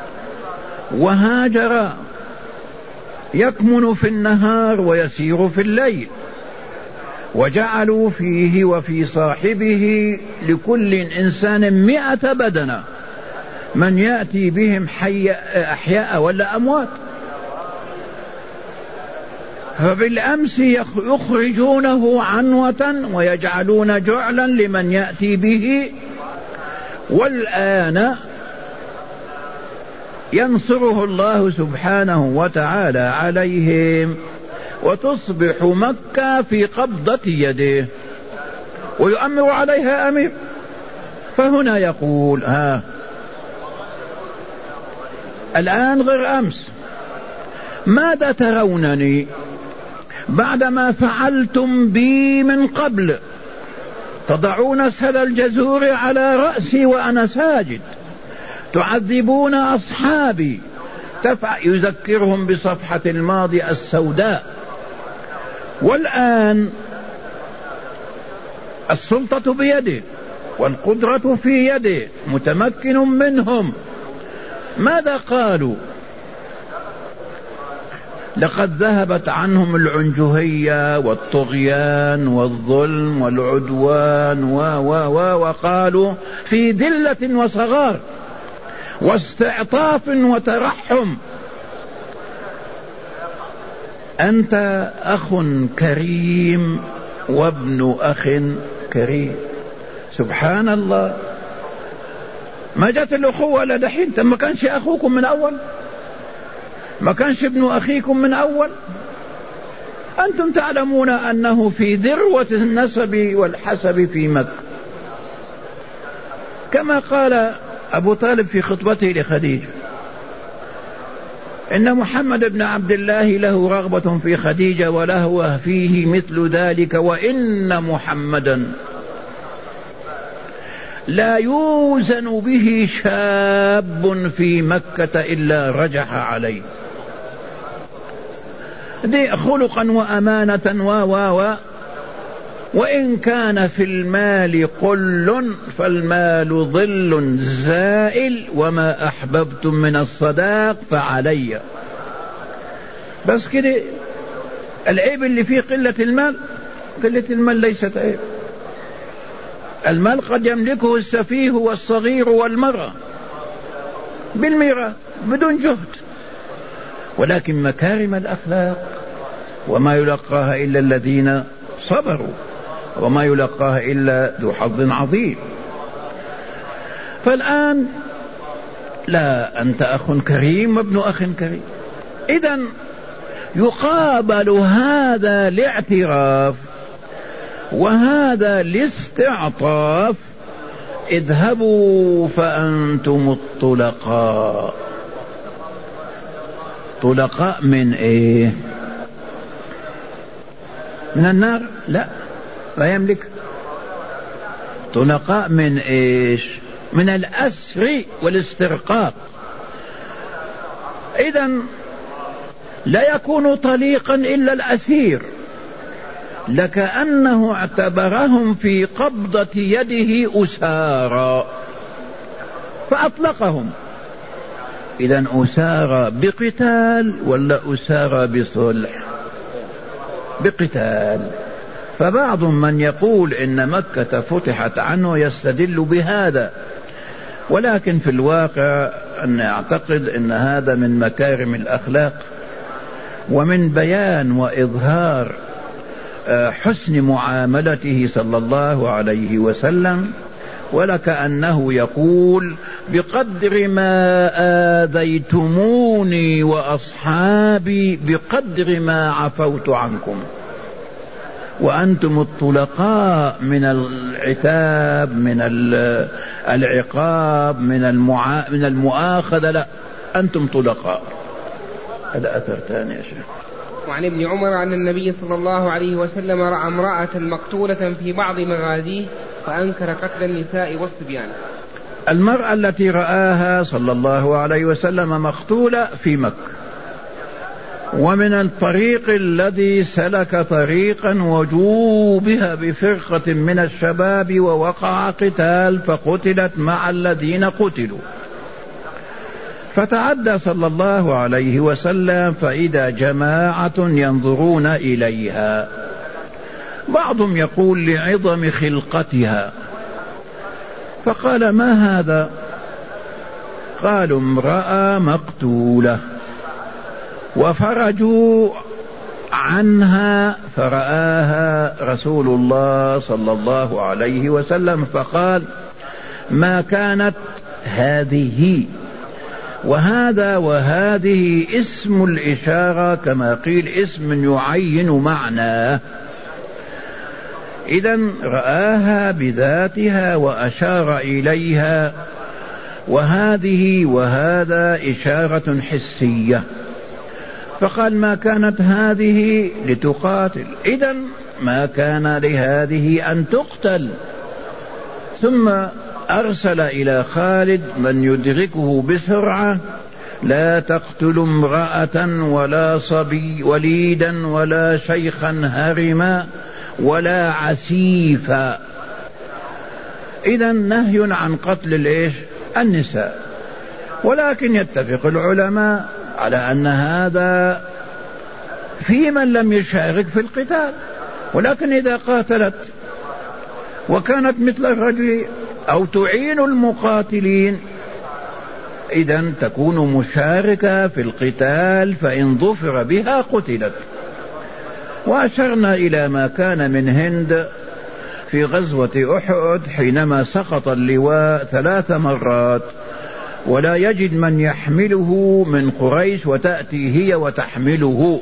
وهاجر يكمن في النهار ويسير في الليل، وجعلوا فيه وفي صاحبه لكل إنسان 100 بدنة، من يأتي بهم أحياء ولا أموات. فبالأمس يخرجونه عنوة ويجعلون جعلا لمن يأتي به، والآن ينصره الله سبحانه وتعالى عليهم، وتصبح مكة في قبضة يده ويؤمر عليها أمير. فهنا يقول الآن غير أمس، ماذا ترونني بعدما فعلتم بي من قبل؟ تضعون سل الجزور على رأسي وأنا ساجد، تعذبون أصحابي، يذكرهم بصفحة الماضي السوداء. والآن السلطة بيده والقدرة في يده، متمكن منهم. ماذا قالوا؟ لقد ذهبت عنهم العنجهية والطغيان والظلم والعدوان وقالوا في ذلة وصغار واستعطاف وترحم. أنت أخ كريم وابن أخ كريم. سبحان الله، ما جت الأخوة لدحين؟ ما كانش أخوكم من أول؟ ما كانش ابن أخيكم من أول؟ أنتم تعلمون أنه في ذروة النسب والحسب في مكة، كما قال أبو طالب في خطبته لخديجة: إن محمد بن عبد الله له رغبة في خديجة وله فيه مثل ذلك، وإن محمدا لا يوزن به شاب في مكة إلا رجح عليه، دي خلقا وأمانة وإن كان في المال قل فالمال ظل زائل، وما أحببتم من الصداق فعلي. بس كده العيب اللي فيه قلة المال. قلة المال ليست عيب، المال قد يملكه السفيه والصغير والمرأة بالميراث بدون جهد، ولكن مكارم الأخلاق وما يلقاها إلا الذين صبروا، وما يلقاها إلا ذو حظ عظيم. فالآن لا، أنت أخ كريم وابن أخ كريم. إذن يقابل هذا الاعتراف وهذا الاستعطاف: اذهبوا فأنتم الطلقاء. طلقاء من ايه؟ من النار؟ لا يملك. طلقاء من ايش؟ من الأسر والاسترقاق. إذن لا يكون طليقا إلا الأسير، لكأنه اعتبرهم في قبضة يده أسارى فأطلقهم. إذن أسارى بقتال ولا أسارى بصلح؟ بقتال. فبعض من يقول إن مكة فتحت عنه يستدل بهذا، ولكن في الواقع أن أعتقد أن هذا من مكارم الأخلاق ومن بيان وإظهار حسن معاملته صلى الله عليه وسلم. ولكأنه يقول: بقدر ما آذيتموني وأصحابي بقدر ما عفوت عنكم، وأنتم الطلقاء من العتاب، من العقاب، من المؤاخذة. لا، أنتم طلقاء. هذا أثر ثاني يا شيخ. وعن ابن عمر أن النبي صلى الله عليه وسلم رأى امرأة مقتولة في بعض مغازيه فأنكر قتل النساء والصبيان. المرأة التي رآها صلى الله عليه وسلم مقتولة في مكة، ومن الطريق الذي سلك طريقا وجوء بها بفرقة من الشباب ووقع قتال فقتلت مع الذين قتلوا، فتعدى صلى الله عليه وسلم فإذا جماعة ينظرون إليها، بعضهم يقول لعظم خلقتها، فقال ما هذا؟ قالوا امرأة مقتولة، وفرجوا عنها فرآها رسول الله صلى الله عليه وسلم فقال ما كانت هذه، وهذا وهذه اسم الإشارة كما قيل اسم يعين معناه، إذن رآها بذاتها وأشار إليها، وهذه وهذا إشارة حسية، فقال ما كانت هذه لتقاتل، إذن ما كان لهذه أن تقتل. ثم أرسل إلى خالد من يدركه بسرعة لا تقتل امرأة ولا صبي وليدا ولا شيخا هرما ولا عسيفا، إذن نهي عن قتل النساء. ولكن يتفق العلماء على أن هذا في من لم يشارك في القتال، ولكن إذا قاتلت وكانت مثل الرجل أو تعين المقاتلين إذن تكون مشاركة في القتال، فإن ظفر بها قتلت. وأشرنا إلى ما كان من هند في غزوة أحد حينما سقط اللواء 3 مرات ولا يجد من يحمله من قريش، وتأتي هي وتحمله،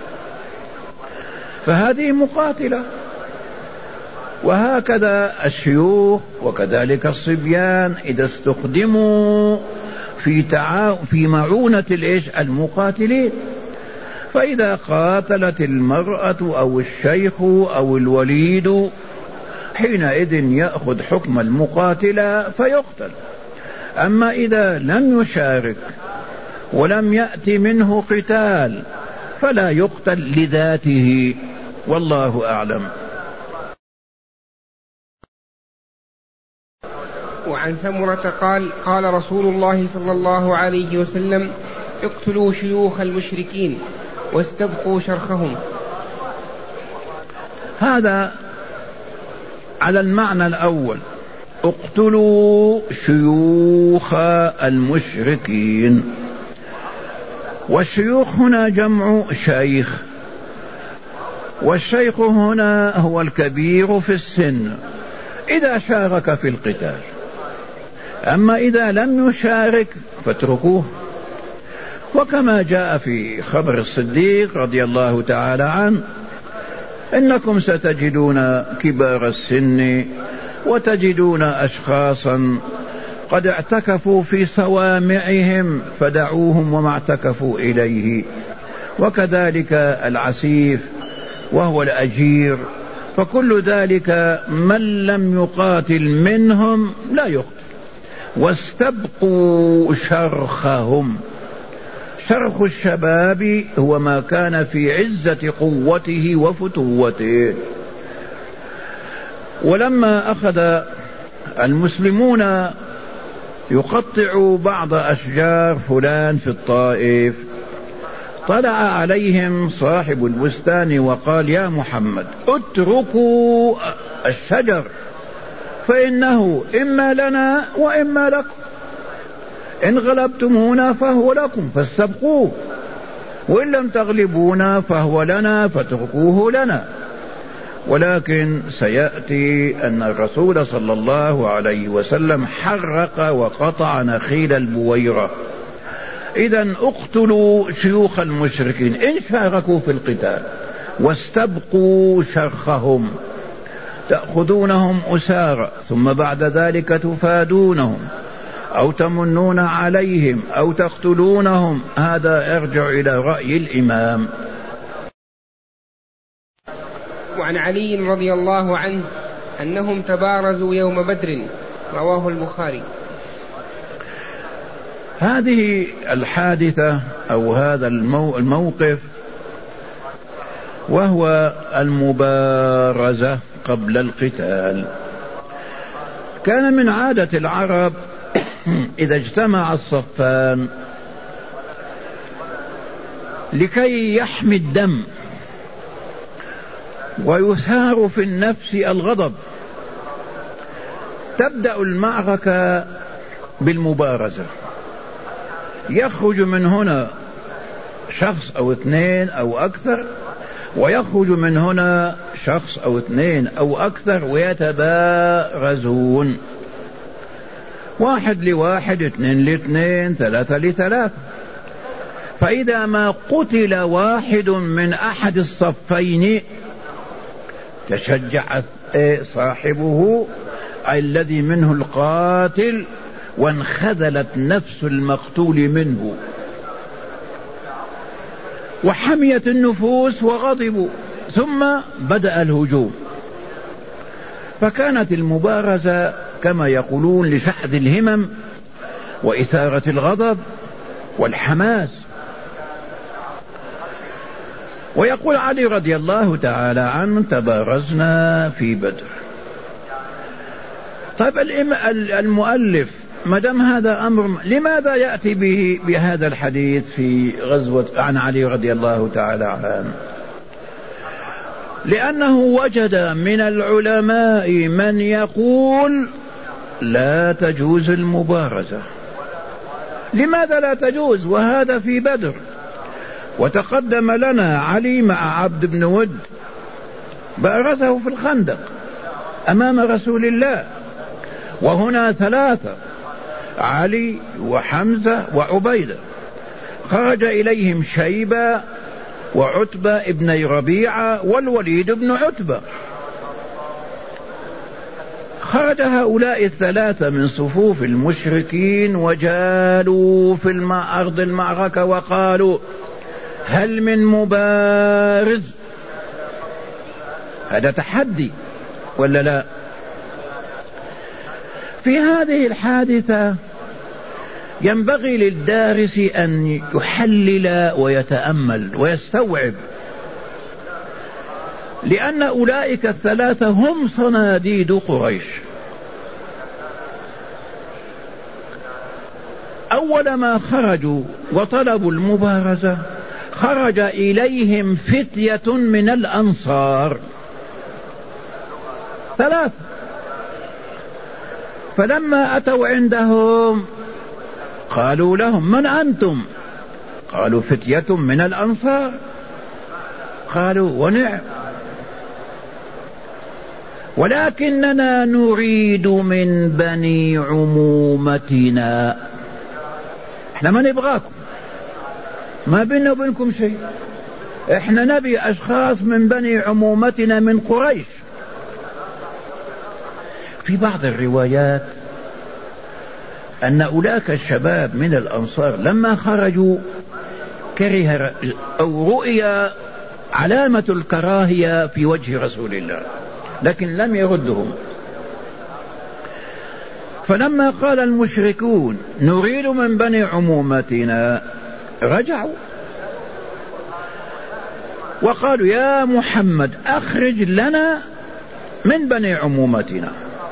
فهذه مقاتلة. وهكذا الشيوخ وكذلك الصبيان إذا استخدموا في معونة المقاتلين، فإذا قاتلت المرأة أو الشيخ أو الوليد حينئذ يأخذ حكم المقاتلة فيقتل. أما إذا لم يشارك ولم يأتي منه قتال فلا يقتل لذاته، والله أعلم. وعن ثمرة قال قال رسول الله صلى الله عليه وسلم اقتلوا شيوخ المشركين واستبقوا شرخهم. هذا على المعنى الأول، اقتلوا شيوخ المشركين، والشيوخ هنا جمع شيخ، والشيخ هنا هو الكبير في السن إذا شارك في القتال، أما إذا لم يشارك فاتركوه. وكما جاء في خبر الصديق رضي الله تعالى عنه إنكم ستجدون كبار السن وتجدون أشخاصا قد اعتكفوا في صوامعهم فدعوهم وما اعتكفوا إليه، وكذلك العسيف وهو الأجير، فكل ذلك من لم يقاتل منهم لا يقتل. واستبقوا شرخهم، شرخ الشباب هو ما كان في عزة قوته وفتوته. ولما أخذ المسلمون يقطعوا بعض أشجار فلان في الطائف، طلع عليهم صاحب البستان وقال يا محمد اتركوا الشجر فإنه إما لنا وإما لكم، إن غلبتمونا فهو لكم فاستبقوه، وإن لم تغلبونا فهو لنا فاتركوه لنا. ولكن سيأتي أن الرسول صلى الله عليه وسلم حرق وقطع نخيل البويرة. إذن اقتلوا شيوخ المشركين إن شاركوا في القتال، واستبقوا شرخهم، تأخذونهم أسارى ثم بعد ذلك تفادونهم أو تمنون عليهم أو تقتلونهم، هذا يرجع إلى رأي الإمام. وعن علي رضي الله عنه أنهم تبارزوا يوم بدر، رواه البخاري. هذه الحادثة أو هذا الموقف وهو المبارزة قبل القتال، كان من عادة العرب إذا اجتمع الصفان لكي يحمي الدم ويثار في النفس الغضب تبدأ المعركة بالمبارزة، يخرج من هنا شخص أو اثنين أو أكثر، ويخرج من هنا شخص أو اثنين أو أكثر، ويتبارزون، واحد لواحد، اثنين لاثنين، ثلاثة لثلاثة. فإذا ما قتل واحد من أحد الصفين تشجع صاحبه الذي منه القاتل وانخذلت نفس المقتول منه، وحميت النفوس وغضبوا، ثم بدأ الهجوم. فكانت المبارزة كما يقولون لشحذ الهمم وإثارة الغضب والحماس. ويقول علي رضي الله تعالى عنه: تبارزنا في بدر. طيب المؤلف ما دام هذا أمر، لماذا يأتي بهذا الحديث في غزوة عن علي رضي الله تعالى عنه؟ لأنه وجد من العلماء من يقول لا تجوز المبارزة. لماذا لا تجوز وهذا في بدر؟ وتقدم لنا علي مع عبد بن ود بارزه في الخندق أمام رسول الله، وهنا ثلاثة: علي وحمزة وعبيدة. خرج إليهم شيبة وعتبة ابن ربيعة والوليد بن عتبة. خرج هؤلاء الثلاثة من صفوف المشركين وجالوا في أرض المعركة وقالوا: هل من مبارز؟ هذا تحدي ولا لا؟ في هذه الحادثة ينبغي للدارس أن يحلل ويتأمل ويستوعب، لأن أولئك الثلاثة هم صناديد قريش. أول ما خرجوا وطلبوا المبارزة خرج إليهم فتية من الأنصار ثلاثة، فلما أتوا عندهم قالوا لهم: من أنتم؟ قالوا: فتية من الأنصار. قالوا: ونعم، ولكننا نريد من بني عمومتنا، احنا ما نبغاكم، ما بيننا وبينكم شيء، احنا نبي أشخاص من بني عمومتنا من قريش. في بعض الروايات أن أولئك الشباب من الأنصار لما خرجوا كره أو رؤيا علامة الكراهية في وجه رسول الله، لكن لم يردهم. فلما قال المشركون: نريد من بني عمومتنا، رجعوا وقالوا: يا محمد أخرج لنا من بني عمومتنا.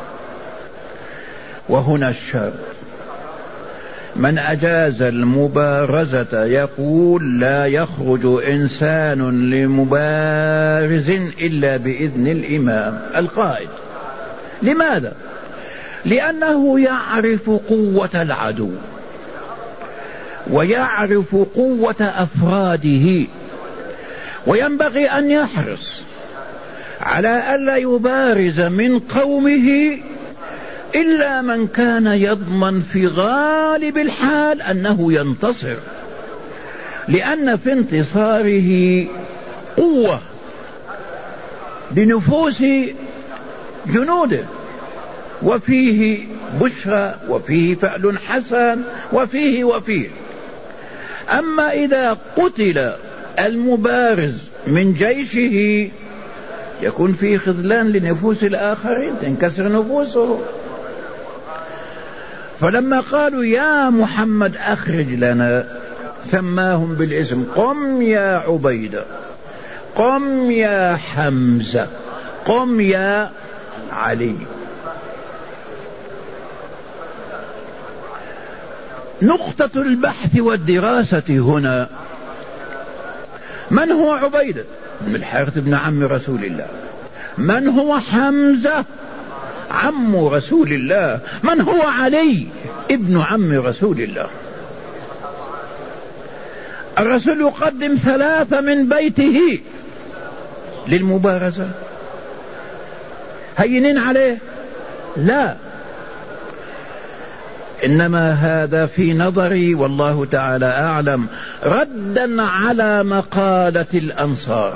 وهنا الشرط: من أجاز المبارزة يقول لا يخرج إنسان لمبارز إلا بإذن الإمام القائد. لماذا؟ لأنه يعرف قوة العدو ويعرف قوة أفراده، وينبغي أن يحرص على ألا يبارز من قومه إلا من كان يضمن في غالب الحال أنه ينتصر، لأن في انتصاره قوة لنفوس جنوده، وفيه بشرى، وفيه فعل حسن، وفيه. أما إذا قتل المبارز من جيشه يكون فيه خذلان لنفوس الآخرين، تنكسر نفوسه. فلما قالوا يا محمد أخرج لنا سماهم بالاسم: قم يا عبيدة، قم يا حمزة، قم يا علي. نقطة البحث والدراسة هنا: من هو عبيدة بن الحارث بن عم رسول الله؟ من هو حمزة عم رسول الله؟ من هو علي ابن عم رسول الله؟ الرسول يقدم 3 من بيته للمبارزة، هينين عليه؟ لا، إنما هذا في نظري والله تعالى أعلم ردا على مقالة الأنصار.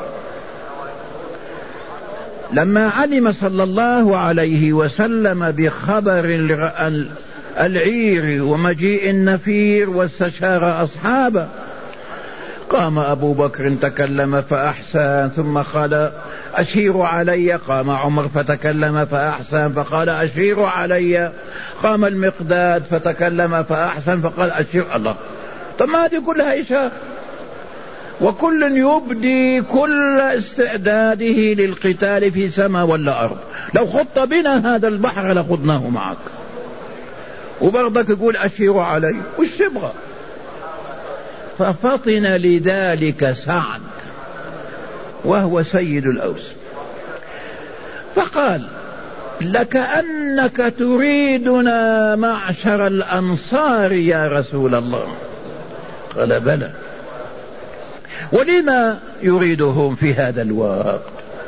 لما علم صلى الله عليه وسلم بخبر العير ومجيء النفير واستشار أصحابه، قام أبو بكر تكلم فأحسن ثم قال أشيروا علي، قام عمر فتكلم فأحسن فقال أشيروا علي، قام المقداد فتكلم فأحسن فقال أشير. الله، طب ما هذه كلها إشارة، وكل يبدي كل استعداده للقتال في سماء ولا أرض. لو خضت بنا هذا البحر لخضناه معك، وبرضك يقول أشيروا علي، وش تبغى؟ ففطن لذلك سعد وهو سيد الأوس فقال: لكأنك تريدنا معشر الأنصار يا رسول الله. قال: بلى. ولما يريدهم في هذا الوقت؟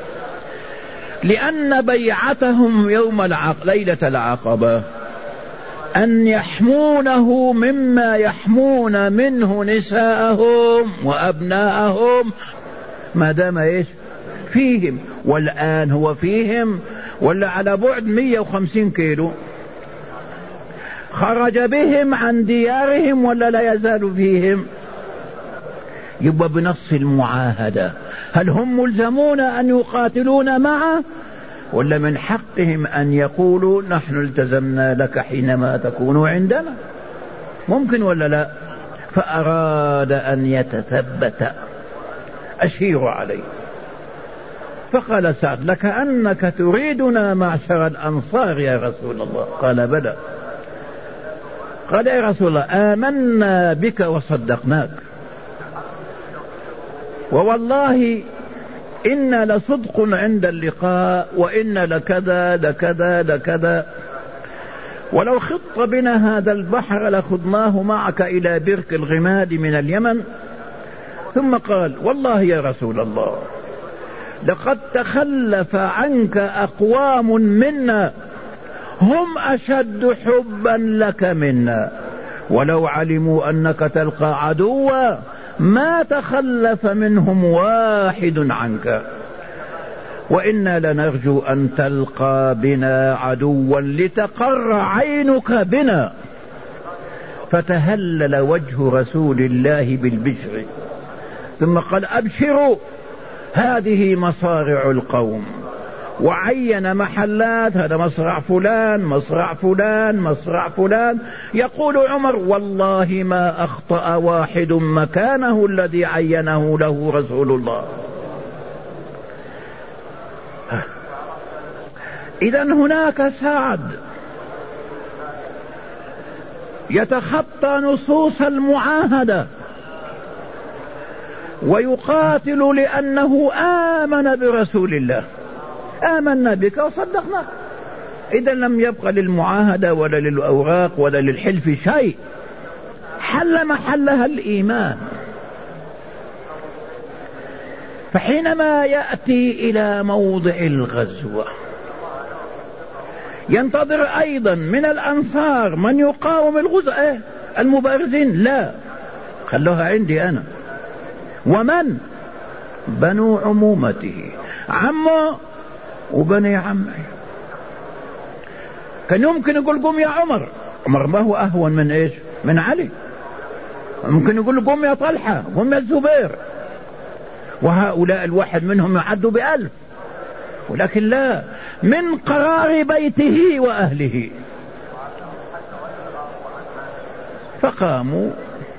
لأن بيعتهم يوم ليلة العقبة أن يحمونه مما يحمون منه نساءهم وأبناءهم ما دام إيش فيهم. والآن هو فيهم ولا على بعد 150 كيلو، خرج بهم عن ديارهم ولا لا يزال فيهم؟ يبقى بنص المعاهدة هل هم ملزمون أن يقاتلون معه، ولا من حقهم أن يقولوا نحن التزمنا لك حينما تكون عندنا؟ ممكن ولا لا؟ فأراد أن يتثبت: أشير عليه. فقال سعد: لكأنك تريدنا معشر الأنصار يا رسول الله. قال: بلى. قال: يا رسول الله آمنا بك وصدقناك، ووالله إن لصدق عند اللقاء، وإن لكذا لكذا لكذا، ولو خط بنا هذا البحر لخضناه معك إلى برك الغماد من اليمن. ثم قال: والله يا رسول الله لقد تخلف عنك أقوام منا هم أشد حبا لك منا، ولو علموا أنك تلقى عدوا ما تخلف منهم واحد عنك، وإنا لنرجو أن تلقى بنا عدوا لتقر عينك بنا. فتهلل وجه رسول الله بالبشر، ثم قال: أبشروا، هذه مصارع القوم. وعين محلات: هذا مصرع فلان، مصرع فلان، مصرع فلان. يقول عمر: والله ما أخطأ واحد مكانه الذي عينه له رسول الله. إذن هناك سعد يتخطى نصوص المعاهدة ويقاتل لأنه آمن برسول الله. آمنا بك وصدقناك. إذا لم يبق للمعاهدة ولا للأوراق ولا للحلف شيء، حل محلها الإيمان. فحينما يأتي إلى موضع الغزوة ينتظر أيضا من الأنصار من يقاوم الغزاة المبارزين. لا، خلوها عندي أنا. ومن؟ بنو عمومته، عمه وبني عمه. كان يمكن يقول قم يا عمر، عمر ما هو أهون من إيش؟ من علي. ممكن يقول قم يا طلحة، قم يا الزبير، وهؤلاء الواحد منهم يعد ب1000. ولكن لا، من قرار بيته وأهله. فقاموا،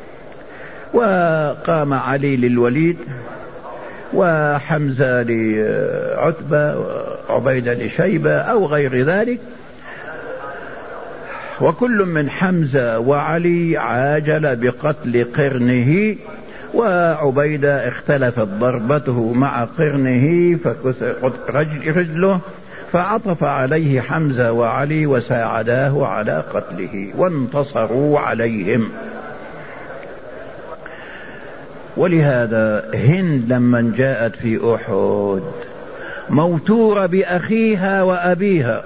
وقام علي للوليد، وحمزة لعتبة، وعبيدة لشيبة أو غير ذلك، وكل من حمزة وعلي عاجل بقتل قرنه، وعبيدة اختلفت ضربته مع قرنه فكسرت رجله، فعطف عليه حمزة وعلي وساعداه على قتله وانتصروا عليهم. ولهذا هند لما جاءت في أحد موتورة بأخيها وأبيها.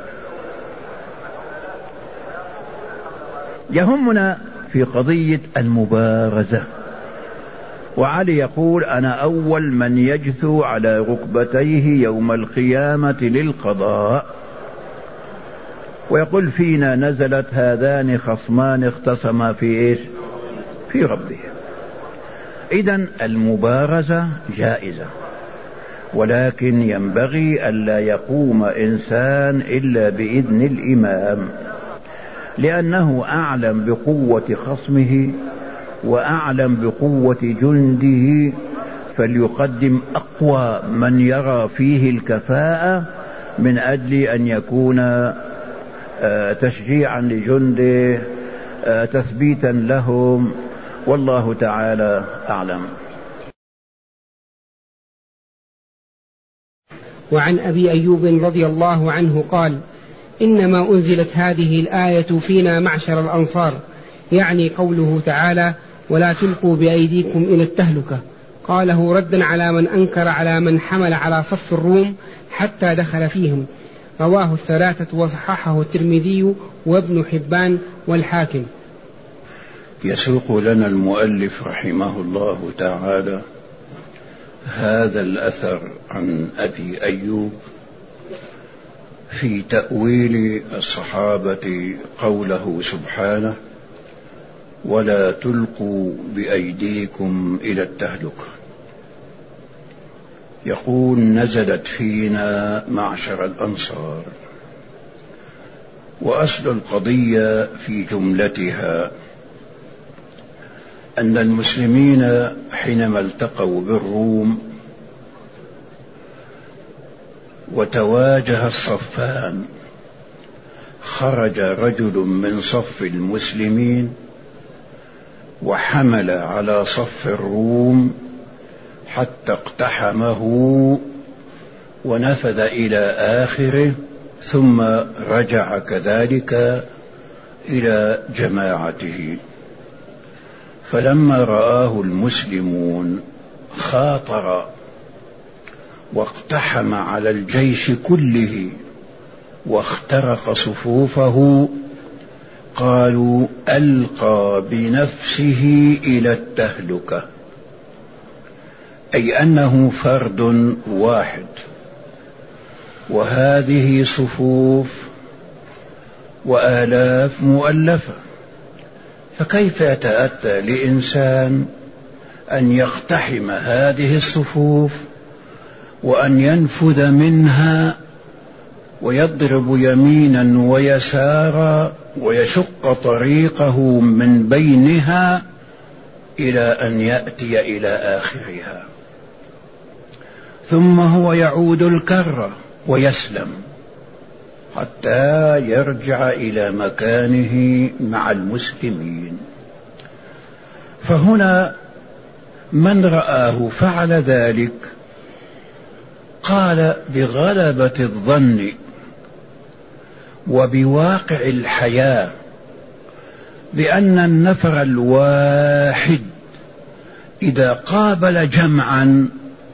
يهمنا في قضية المبارزة، وعلي يقول: أنا أول من يجثو على ركبتيه يوم القيامة للقضاء، ويقول: فينا نزلت هذان خصمان اختصما في إيش؟ في ربهم. إذن المبارزة جائزة، ولكن ينبغي ألا يقوم إنسان إلا بإذن الإمام، لأنه أعلم بقوة خصمه وأعلم بقوة جنده، فليقدم أقوى من يرى فيه الكفاءة من أجل أن يكون تشجيعا لجنده، تثبيتا لهم، والله تعالى أعلم. وعن أبي أيوب رضي الله عنه قال: إنما أنزلت هذه الآية فينا معشر الأنصار، يعني قوله تعالى: ولا تلقوا بأيديكم إلى التهلكة، قاله ردا على من أنكر على من حمل على صف الروم حتى دخل فيهم. رواه الثلاثة وصححه الترمذي وابن حبان والحاكم. يسوق لنا المؤلف رحمه الله تعالى هذا الأثر عن أبي أيوب في تأويل الصحابة قوله سبحانه: ولا تلقوا بأيديكم إلى التهلكة. يقول: نزلت فينا معشر الأنصار. وأصل القضية في جملتها أن المسلمين حينما التقوا بالروم وتواجه الصفان، خرج رجل من صف المسلمين وحمل على صف الروم حتى اقتحمه ونفذ إلى آخره، ثم رجع كذلك إلى جماعته. فلما رآه المسلمون خاطر واقتحم على الجيش كله واخترق صفوفه، قالوا: ألقى بنفسه إلى التهلكة، أي أنه فرد واحد، وهذه صفوف وآلاف مؤلفة، فكيف يتأتى لإنسان أن يقتحم هذه الصفوف وأن ينفذ منها ويضرب يمينا ويسارا ويشق طريقه من بينها إلى أن يأتي إلى آخرها، ثم هو يعود الكرة ويسلم حتى يرجع إلى مكانه مع المسلمين. فهنا من رآه فعل ذلك قال بغلبة الظن وبواقع الحياة بأن النفر الواحد إذا قابل جمعا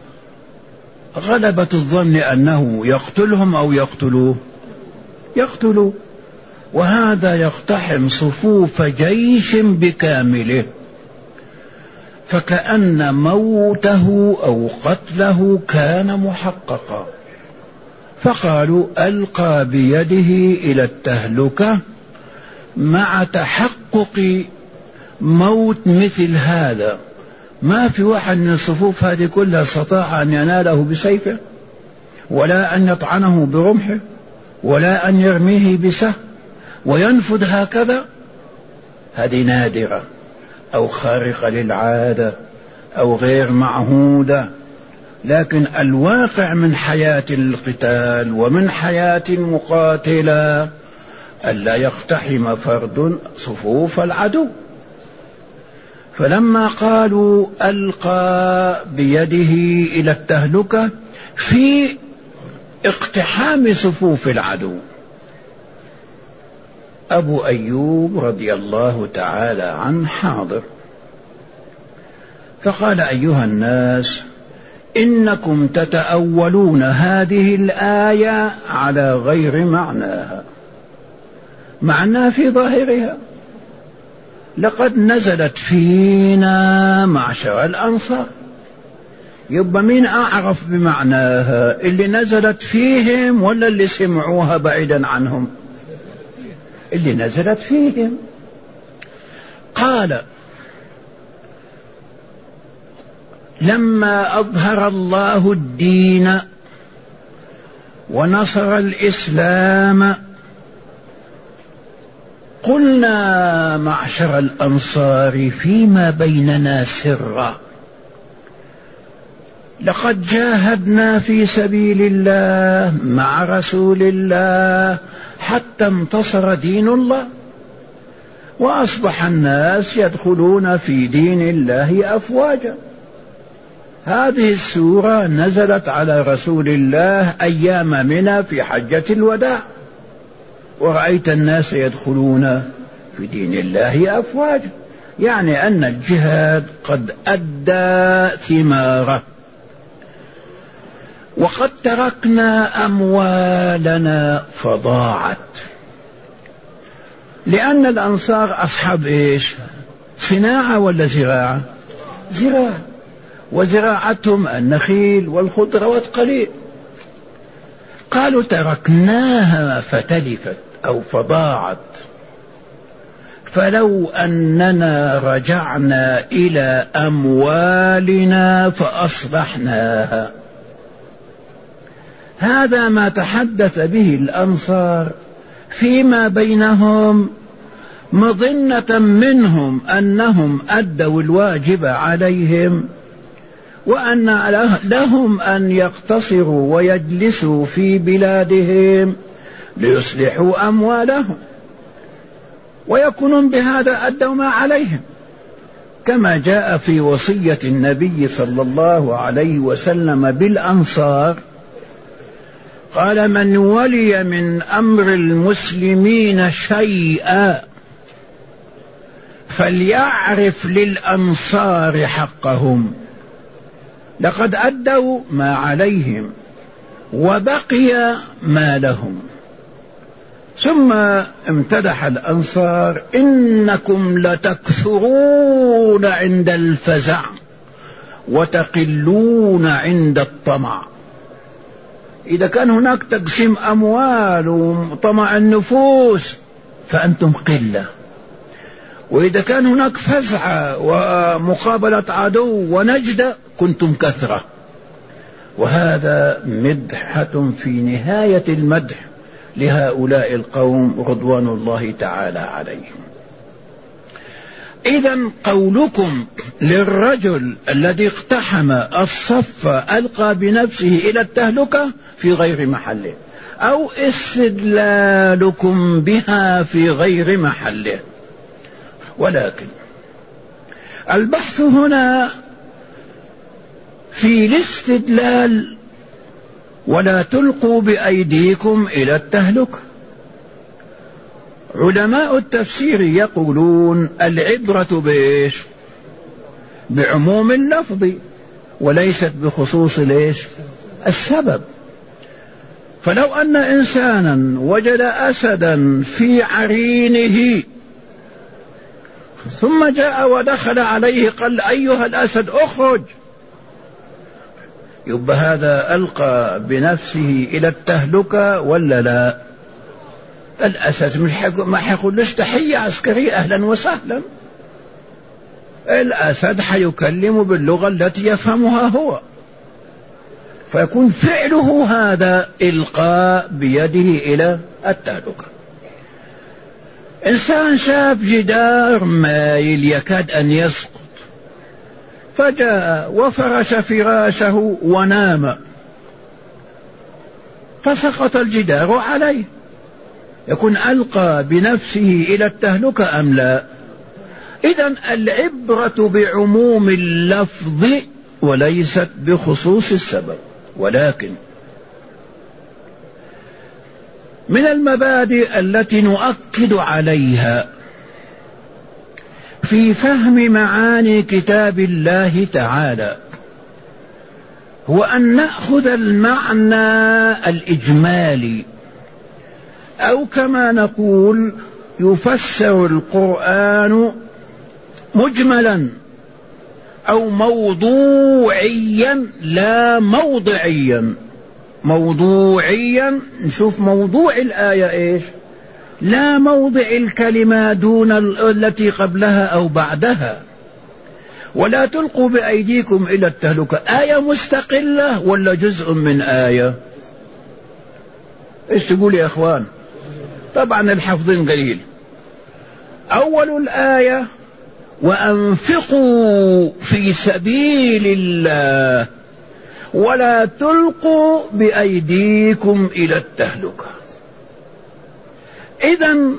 غلبة الظن أنه يقتلهم أو يقتلوه، وهذا يقتحم صفوف جيش بكامله، فكأن موته أو قتله كان محققا. فقالوا: ألقى بيده إلى التهلكة، مع تحقق موت مثل هذا. ما في واحد من الصفوف هذه كلها استطاع أن يناله بسيفه، ولا أن يطعنه برمحه، ولا أن يرميه بسهم وينفذ هكذا. هذه نادرة أو خارقة للعادة أو غير معهودة، لكن الواقع من حياة القتال ومن حياة المقاتلة ألا يقتحم فرد صفوف العدو. فلما قالوا ألقى بيده إلى التهلكة في اقتحام صفوف العدو، أبو أيوب رضي الله تعالى عنه حاضر، فقال أيها الناس إنكم تتأولون هذه الآية على غير معناها، معناها في ظاهرها، لقد نزلت فينا معشر الأنصار. يبقى مين أعرف بمعناها، اللي نزلت فيهم ولا اللي سمعوها بعيدا عنهم؟ اللي نزلت فيهم. قال لما أظهر الله الدين ونصر الإسلام قلنا معشر الأنصار فيما بيننا سرا لقد جاهدنا في سبيل الله مع رسول الله حتى انتصر دين الله، وأصبح الناس يدخلون في دين الله أفواجا. هذه السورة نزلت على رسول الله أيام منى في حجة الوداع، ورأيت الناس يدخلون في دين الله أفواجا، يعني أن الجهاد قد أدى ثماره. وقد تركنا أموالنا فضاعت، لأن الأنصار أصحاب إيش؟ صناعة ولا زراعة؟ زراعة، وزراعتهم النخيل والخضروات قليل. قالوا تركناها فتلفت أو فضاعت، فلو أننا رجعنا إلى أموالنا فأصلحناها. هذا ما تحدث به الأنصار فيما بينهم، مظنة منهم أنهم أدوا الواجب عليهم، وأن لهم أن يقتصروا ويجلسوا في بلادهم ليصلحوا أموالهم، ويكونون بهذا أدوا ما عليهم، كما جاء في وصية النبي صلى الله عليه وسلم بالأنصار، قال من ولي من أمر المسلمين شيئا فليعرف للأنصار حقهم، لقد أدوا ما عليهم وبقي ما لهم. ثم امتدح الأنصار إنكم لتكثرون عند الفزع وتقلون عند الطمع. إذا كان هناك تقسيم أموال وطمع النفوس فأنتم قلة، وإذا كان هناك فزعة ومقابلة عدو ونجدة كنتم كثرة. وهذا مدحة في نهاية المدح لهؤلاء القوم رضوان الله تعالى عليهم. إذن قولكم للرجل الذي اقتحم الصف ألقى بنفسه إلى التهلكة في غير محله، أو استدلالكم بها في غير محله. ولكن البحث هنا في الاستدلال، ولا تلقوا بأيديكم إلى التهلكة. علماء التفسير يقولون العبرة بإيش؟ بعموم اللفظ وليست بخصوص ليش؟ السبب. فلو أن إنسانا وجد أسدا في عرينه ثم جاء ودخل عليه قال أيها الأسد اخرج، يبقى هذا ألقى بنفسه إلى التهلكة ولا لا؟ الأسد ما حيقولش تحية عسكرية أهلا وسهلا، الأسد حيكلم باللغة التي يفهمها هو، فيكون فعله هذا إلقاء بيده إلى التهلكة. إنسان شاف جدار مايل يكاد أن يسقط، فجاء وفرش فراشه ونام، فسقط الجدار عليه، يكون ألقى بنفسه إلى التهلكة أم لا؟ إذن العبرة بعموم اللفظ وليست بخصوص السبب. ولكن من المبادئ التي نؤكد عليها في فهم معاني كتاب الله تعالى هو أن نأخذ المعنى الإجمالي، أو كما نقول يفسر القرآن مجملا أو موضوعيا لا موضعيا. موضوعيا نشوف موضوع الآية إيش، لا موضع الكلمة دون التي قبلها أو بعدها. ولا تلقوا بأيديكم إلى التهلكة آية مستقلة ولا جزء من آية؟ إيش تقول يا أخوان؟ طبعا الحفظين قليل. أول الآية وأنفقوا في سبيل الله ولا تلقوا بأيديكم إلى التهلكة. إذن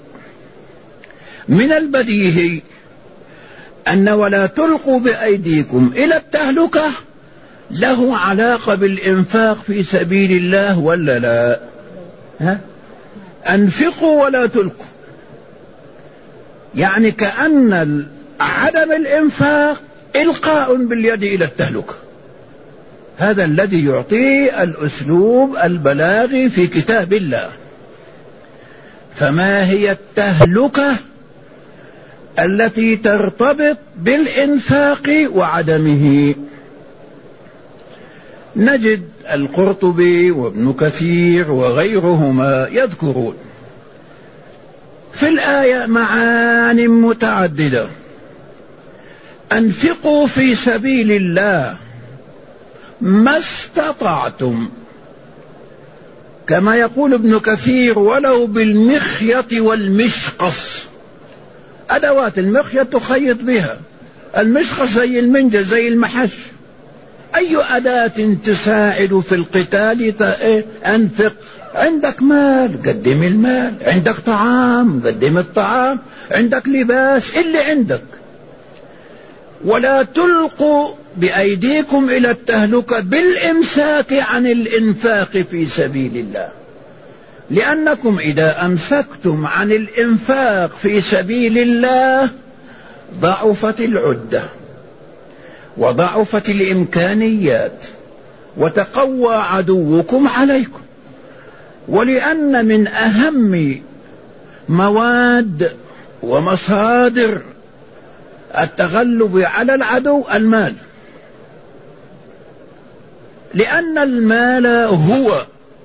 من البديهي أن ولا تلقوا بأيديكم إلى التهلكة له علاقة بالإنفاق في سبيل الله ولا لا؟ أنفقوا ولا تلقوا، يعني كأن عدم الإنفاق إلقاء باليد إلى التهلكة. هذا الذي يعطيه الأسلوب البلاغي في كتاب الله. فما هي التهلكة التي ترتبط بالإنفاق وعدمه؟ نجد القرطبي وابن كثير وغيرهما يذكرون في الآية معان متعددة. أنفقوا في سبيل الله ما استطعتم، كما يقول ابن كثير ولو بالمخيط والمشقص. أدوات المخيط تخيط بها، المشقص زي المنجل زي المحش. أي أداة تساعد في القتال أنفق. عندك مال قدم المال، عندك طعام قدم الطعام، عندك لباس اللي عندك. ولا تلقوا بأيديكم إلى التهلكة بالإمساك عن الإنفاق في سبيل الله، لأنكم إذا أمسكتم عن الإنفاق في سبيل الله ضعفت العدة وضعفت الإمكانيات وتقوى عدوكم عليكم. ولأن من أهم مواد ومصادر التغلب على العدو المال، لأن المال هو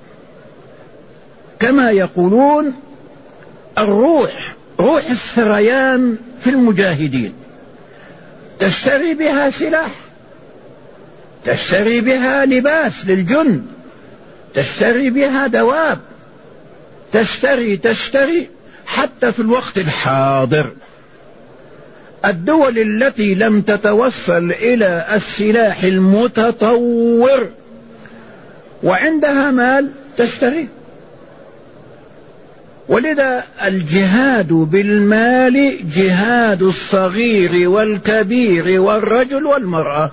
كما يقولون الروح، روح السريان في المجاهدين. تشتري بها سلاح، تشتري بها لباس للجند، تشتري بها دواب، تشتري حتى في الوقت الحاضر. الدول التي لم تتوصل إلى السلاح المتطور وعندها مال تشتري. ولذا الجهاد بالمال جهاد الصغير والكبير والرجل والمرأة،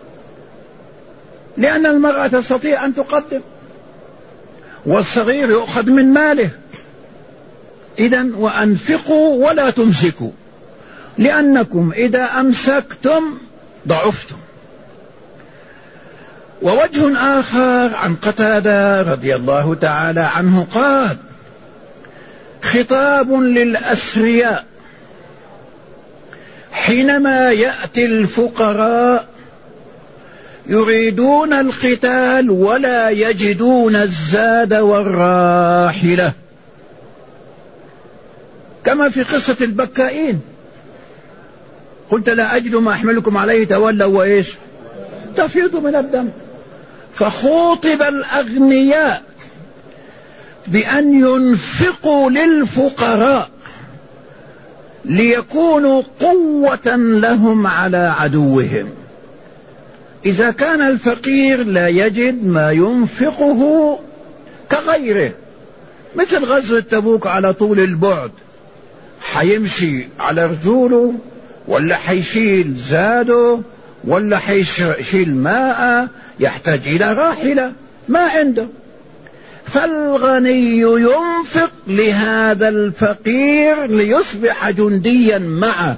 لأن المرأة تستطيع أن تقدم والصغير يؤخذ من ماله. إذن وأنفقوا ولا تمسكوا، لأنكم إذا أمسكتم ضعفتم. ووجه آخر عن قتادة رضي الله تعالى عنه قال خطاب للأسرياء حينما يأتي الفقراء يريدون القتال ولا يجدون الزاد والراحلة، كما في قصة البكائين. قلت لا أجد ما أحملكم عليه تولوا وإيش تفيض من الدم. فخوطب الأغنياء بأن ينفقوا للفقراء ليكونوا قوة لهم على عدوهم. إذا كان الفقير لا يجد ما ينفقه كغيره، مثل غزوة تبوك على طول البعد، حيمشي على رجوله ولا حيشيل زاده ولا حيشيل ماء، يحتاج إلى راحلة ما عنده، فالغني ينفق لهذا الفقير ليصبح جنديا معه،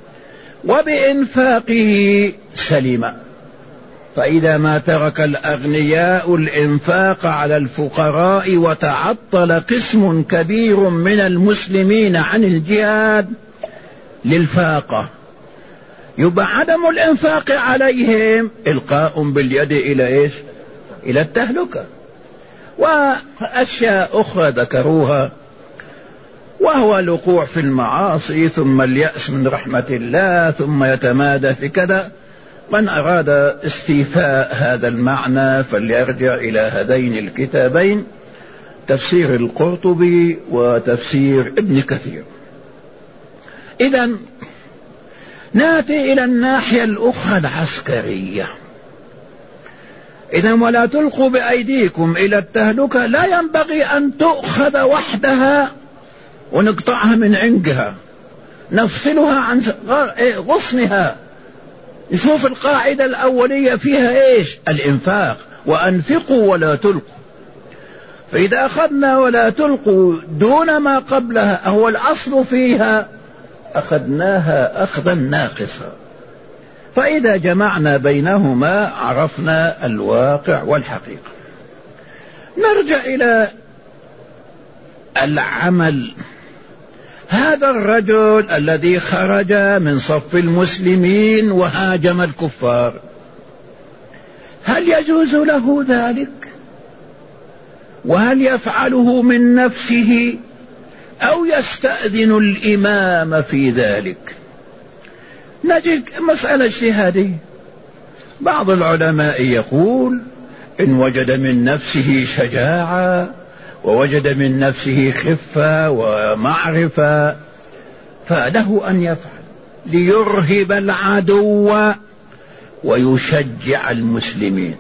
وبإنفاقه سلم. فإذا ما ترك الأغنياء الإنفاق على الفقراء وتعطل قسم كبير من المسلمين عن الجهاد للفاقة، يبقى عدم الإنفاق عليهم إلقاء باليد إلى إيش؟ إلى التهلكة. وأشياء أخرى ذكروها، وهو الوقوع في المعاصي، ثم اليأس من رحمة الله، ثم يتمادى في كذا. من أراد استيفاء هذا المعنى فليرجع إلى هذين الكتابين، تفسير القرطبي وتفسير ابن كثير. إذن نأتي إلى الناحية الأخرى العسكرية. إذن ولا تلقوا بأيديكم إلى التهلكة لا ينبغي أن تؤخذ وحدها ونقطعها من عنقها، نفصلها عن غصنها. نشوف القاعدة الأولية فيها إيش؟ الإنفاق، وأنفقوا ولا تلقوا. فإذا أخذنا ولا تلقوا دون ما قبلها هو الأصل فيها، أخذناها أخذا ناقصا. فإذا جمعنا بينهما عرفنا الواقع والحقيقة. نرجع إلى العمل. هذا الرجل الذي خرج من صف المسلمين وهاجم الكفار، هل يجوز له ذلك؟ وهل يفعله من نفسه أو يستأذن الإمام في ذلك؟ نجد مسألة اجتهادية. بعض العلماء يقول إن وجد من نفسه شجاعة ووجد من نفسه خفة ومعرفة فله أن يفعل ليرهب العدو ويشجع المسلمين.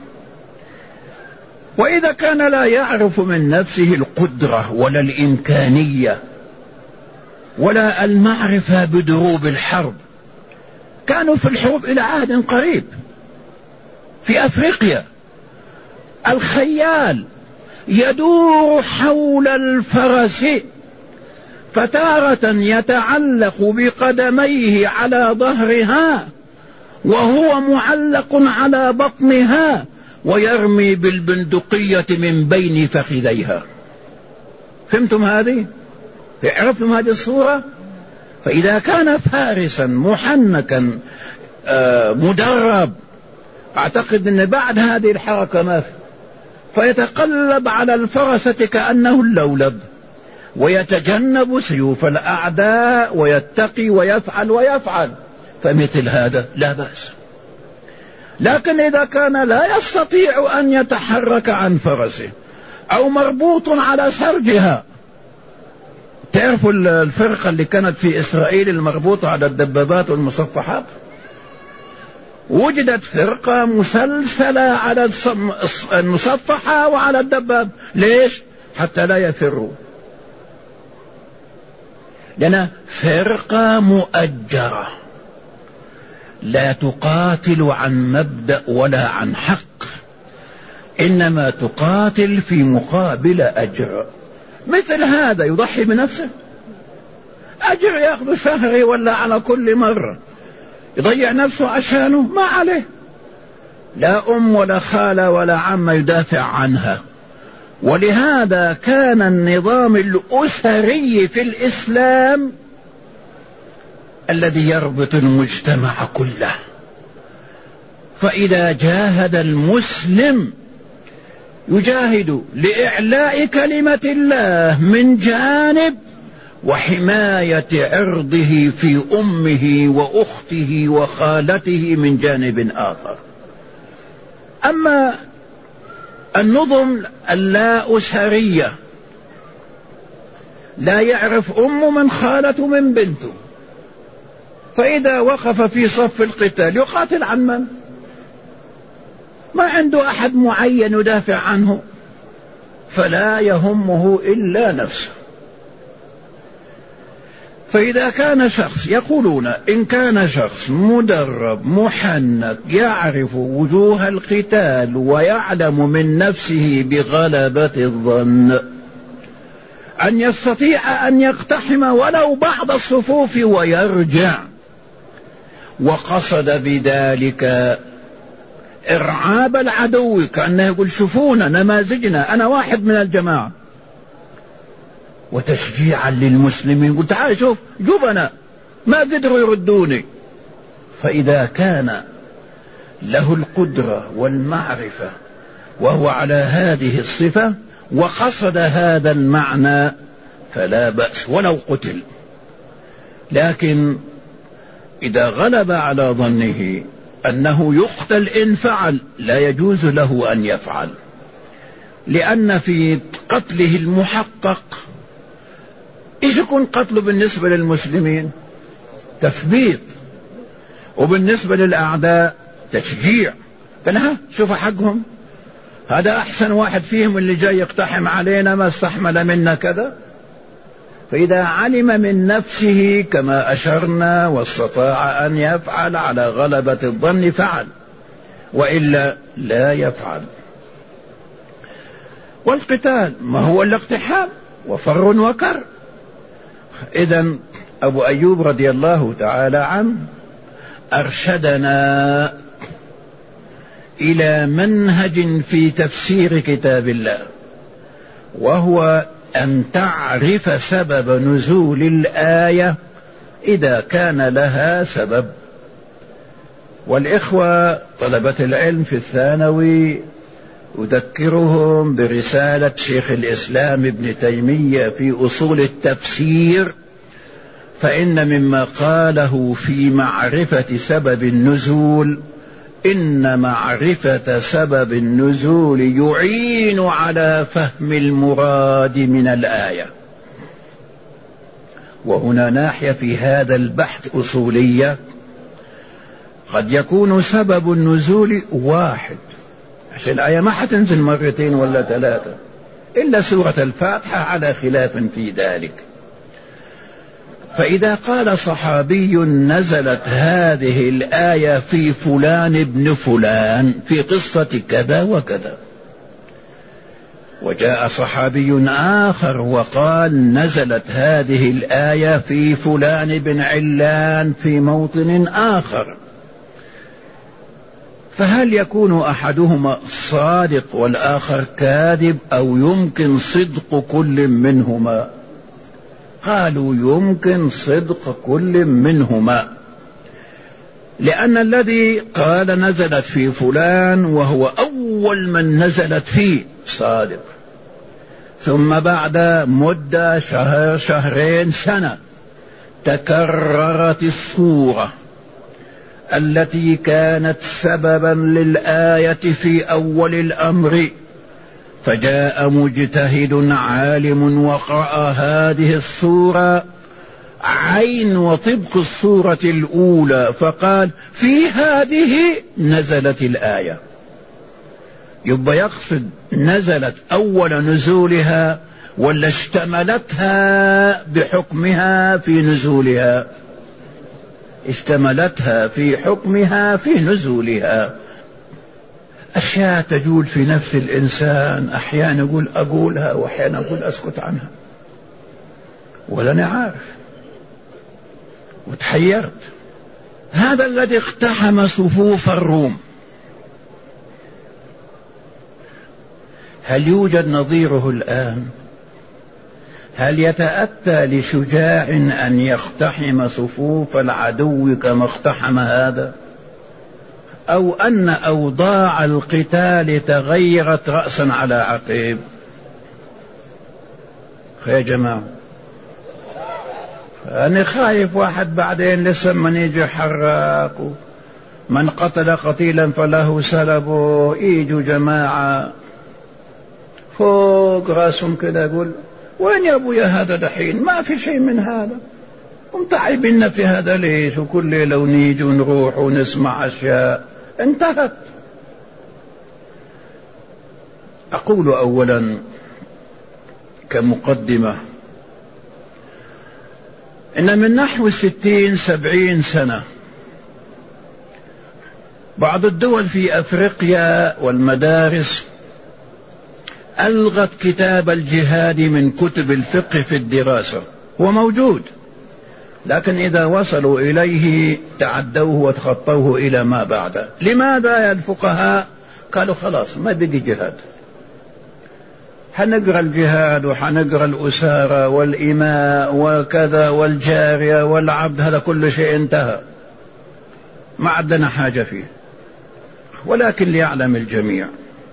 وإذا كان لا يعرف من نفسه القدرة ولا الإمكانية ولا المعرفة بدروب الحرب، كانوا في الحروب إلى عهد قريب في أفريقيا الخيال يدور حول الفرس، فتارة يتعلق بقدميه على ظهرها وهو معلق على بطنها ويرمي بالبندقية من بين فخذيها. فهمتم هذه؟ عرفتم هذه الصورة؟ فإذا كان فارسا محنكا مدرب، أعتقد أن بعد هذه الحركة ما في، فيتقلب على الفرسة كأنه اللولب ويتجنب سيوف الأعداء ويتقي ويفعل، فمثل هذا لا بأس. لكن إذا كان لا يستطيع أن يتحرك عن فرسه أو مربوط على سرجها، تعرفوا الفرقة اللي كانت في إسرائيل المربوطة على الدبابات والمصفحات؟ وجدت فرقة مسلسلة على المصفحة وعلى الدباب. ليش؟ حتى لا يفروا، لأن فرقة مؤجرة لا تقاتل عن مبدأ ولا عن حق، إنما تقاتل في مقابل أجر. مثل هذا يضحي بنفسه، أجر يأخذ شهري ولا على كل مرة، يضيع نفسه عشانه ما عليه، لا أم ولا خالة ولا عم يدافع عنها. ولهذا كان النظام الأسري في الإسلام الذي يربط المجتمع كله. فإذا جاهد المسلم يجاهد لإعلاء كلمة الله من جانب، وحماية عرضه في أمه وأخته وخالته من جانب آخر. أما النظم اللا أسرية لا يعرف أم من خالته من بنته، فإذا وقف في صف القتال يقاتل عن من؟ ما عنده أحد معين يدافع عنه، فلا يهمه إلا نفسه. فإذا كان شخص، يقولون إن كان شخص مدرب محنك يعرف وجوه القتال ويعلم من نفسه بغلبة الظن أن يستطيع أن يقتحم ولو بعض الصفوف ويرجع، وقصد بذلك إرعاب العدو، كأنه يقول شوفونا نماذجنا، أنا واحد من الجماعة، وتشجيعا للمسلمين، قلت تعال شوف جبنا ما قدروا يردوني. فإذا كان له القدرة والمعرفة وهو على هذه الصفة وقصد هذا المعنى فلا بأس ولو قتل. لكن إذا غلب على ظنه أنه يقتل إن فعل لا يجوز له أن يفعل، لأن في قتله المحقق إيش يكون قتله بالنسبة للمسلمين؟ تثبيت، وبالنسبة للأعداء تشجيع. قال ها شوف حقهم، هذا أحسن واحد فيهم اللي جاي يقتحم علينا، ما استحمل منا كذا. فإذا علم من نفسه كما أشرنا واستطاع أن يفعل على غلبة الظن فعل، وإلا لا يفعل. والقتال ما هو الاقتحام وفر وكر. إذن أبو أيوب رضي الله تعالى عنه أرشدنا إلى منهج في تفسير كتاب الله، وهو أن تعرف سبب نزول الآية إذا كان لها سبب. والإخوة طلبة العلم في الثانوي أذكرهم برسالة شيخ الإسلام ابن تيمية في أصول التفسير، فإن مما قاله في معرفة سبب النزول إن معرفة سبب النزول يعين على فهم المراد من الآية. وهنا ناحية في هذا البحث أصولية، قد يكون سبب النزول واحد، عشان الآية ما حتنزل مرتين ولا ثلاثة، إلا سورة الفاتحة على خلاف في ذلك. فإذا قال صحابي نزلت هذه الآية في فلان ابن فلان في قصة كذا وكذا، وجاء صحابي آخر وقال نزلت هذه الآية في فلان بن علان في موطن آخر، فهل يكون أحدهما صادق والآخر كاذب، أو يمكن صدق كل منهما؟ قالوا يمكن صدق كل منهما، لأن الذي قال نزلت في فلان وهو أول من نزلت فيه صادق، ثم بعد مدة شهر شهرين سنة تكررت الصورة التي كانت سببا للآية في أول الأمر، فجاء مجتهد عالم وقرأ هذه الصورة عين وطبق الصورة الأولى فقال في هذه نزلت الآية. يبقى يقصد نزلت أول نزولها ولا اشتملتها بحكمها في نزولها؟ اشتملتها في حكمها في نزولها. أشياء تجول في نفس الإنسان، أحيانا يقول أقولها وأحيانا أقول أسكت عنها، ولا نعرف، وتحيرت. هذا الذي اقتحم صفوف الروم هل يوجد نظيره الآن؟ هل يتأتى لشجاع أن يقتحم صفوف العدو كما اقتحم هذا؟ أو أن أوضاع القتال تغيرت رأسا على عقب؟ يا جماعة أنا خايف واحد بعدين لسه من يجي حراق، من قتل قتيلا فله سلبه، يجوا جماعة فوق راسهم كذا يقول وين يا أبويا هذا دحين؟ ما في شيء من هذا، متعبين في هذا ليش؟ وكل ليلة ونيجي ونروح ونسمع أشياء انتهت. أقول أولا كمقدمة إن من نحو 60-70 سنة بعض الدول في أفريقيا والمدارس ألغت كتاب الجهاد من كتب الفقه في الدراسة. هو موجود، لكن إذا وصلوا إليه تعدوه وتخطوه إلى ما بعده. لماذا يا الفقهاء؟ قالوا خلاص ما بقي جهاد، حنقرأ الجهاد وحنقرأ الأسارة والإماء وكذا والجارية والعبد، هذا كل شيء انتهى، ما عندنا حاجة فيه. ولكن ليعلم الجميع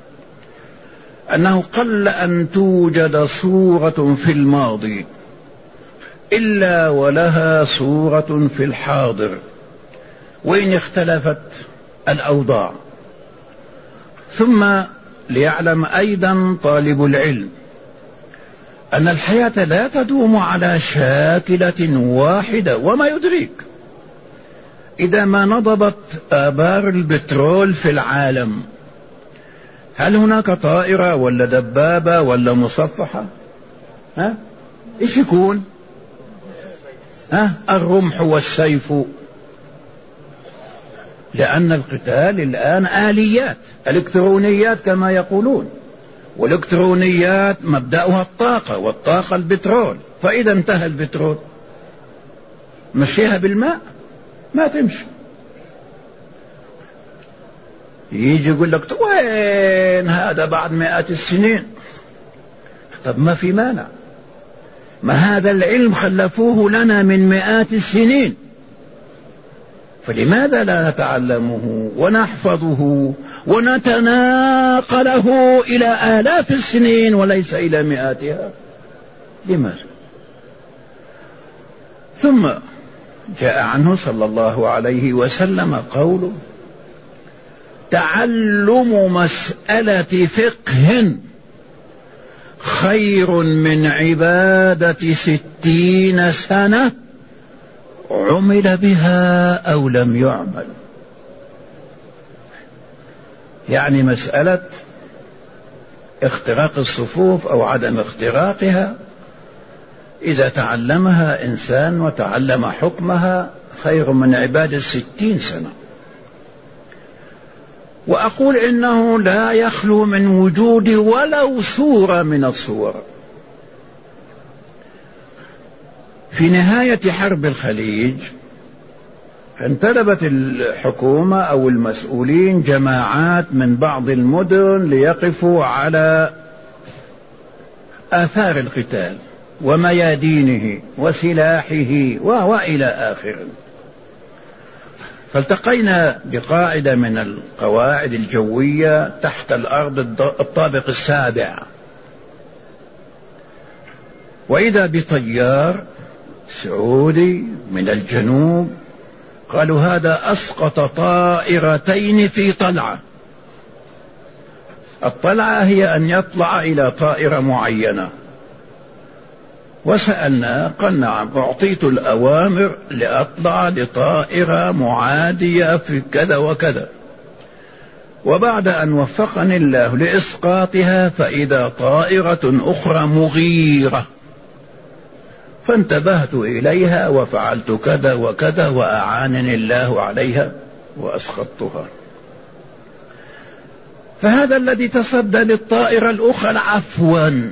أنه قل أن توجد صورة في الماضي إلا ولها صورة في الحاضر، وإن اختلفت الأوضاع. ثم ليعلم أيضا طالب العلم أن الحياة لا تدوم على شاكلة واحدة. وما يدريك إذا ما نضبت آبار البترول في العالم، هل هناك طائرة ولا دبابة ولا مصفحة؟ إيش يكون؟ الرمح والسيف. لأن القتال الآن آليات إلكترونيات كما يقولون، والإلكترونيات مبدأها الطاقة، والطاقة البترول. فإذا انتهى البترول مشيها بالماء ما تمشي. يجي يقول لك وين هذا بعد مئات السنين؟ طب ما في مانع، ما هذا العلم خلفوه لنا من مئات السنين، فلماذا لا نتعلمه ونحفظه ونتناقله إلى آلاف السنين وليس إلى مئاتها؟ لماذا؟ ثم جاء عنه صلى الله عليه وسلم قوله: تعلم مسألة فقه خير من عبادة 60 سنة عمل بها أو لم يعمل. يعني مسألة اختراق الصفوف أو عدم اختراقها، إذا تعلمها إنسان وتعلم حكمها خير من عبادة 60 سنة. وأقول إنه لا يخلو من وجود ولو صورة من الصور. في نهاية حرب الخليج انتدبت الحكومة أو المسؤولين جماعات من بعض المدن ليقفوا على آثار القتال وميادينه وسلاحه وإلى آخره. فالتقينا بقاعدة من القواعد الجوية تحت الأرض الطابق 7، وإذا بطيار سعودي من الجنوب قالوا هذا أسقط طائرتين في طلعة. الطلعة هي أن يطلع إلى طائرة معينة. وسألنا قال نعم، أعطيت الأوامر لأطلع لطائرة معادية في كذا وكذا، وبعد أن وفقني الله لإسقاطها فإذا طائرة أخرى مغيرة، فانتبهت إليها وفعلت كذا وكذا وأعانني الله عليها وأسقطتها. فهذا الذي تصدى للطائرة الأخرى عفوا،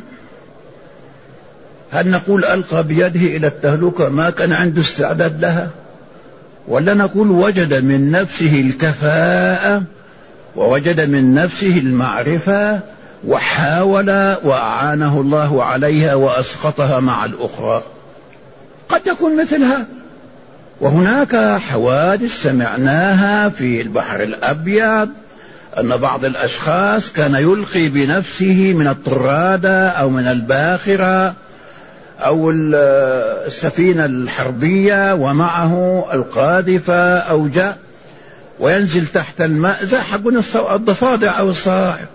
هل نقول ألقى بيده إلى التهلكة ما كان عنده استعداد لها، ولا نقول وجد من نفسه الكفاءة ووجد من نفسه المعرفة وحاول وأعانه الله عليها وأسقطها مع الأخرى؟ قد يكون مثل هذا. وهناك حوادث سمعناها في البحر الأبيض أن بعض الأشخاص كان يلقي بنفسه من الطرادة أو من الباخرة أو السفينة الحربية ومعه القاذفة أو جاء وينزل تحت الماء زي حقون الضفادع أو الصاعق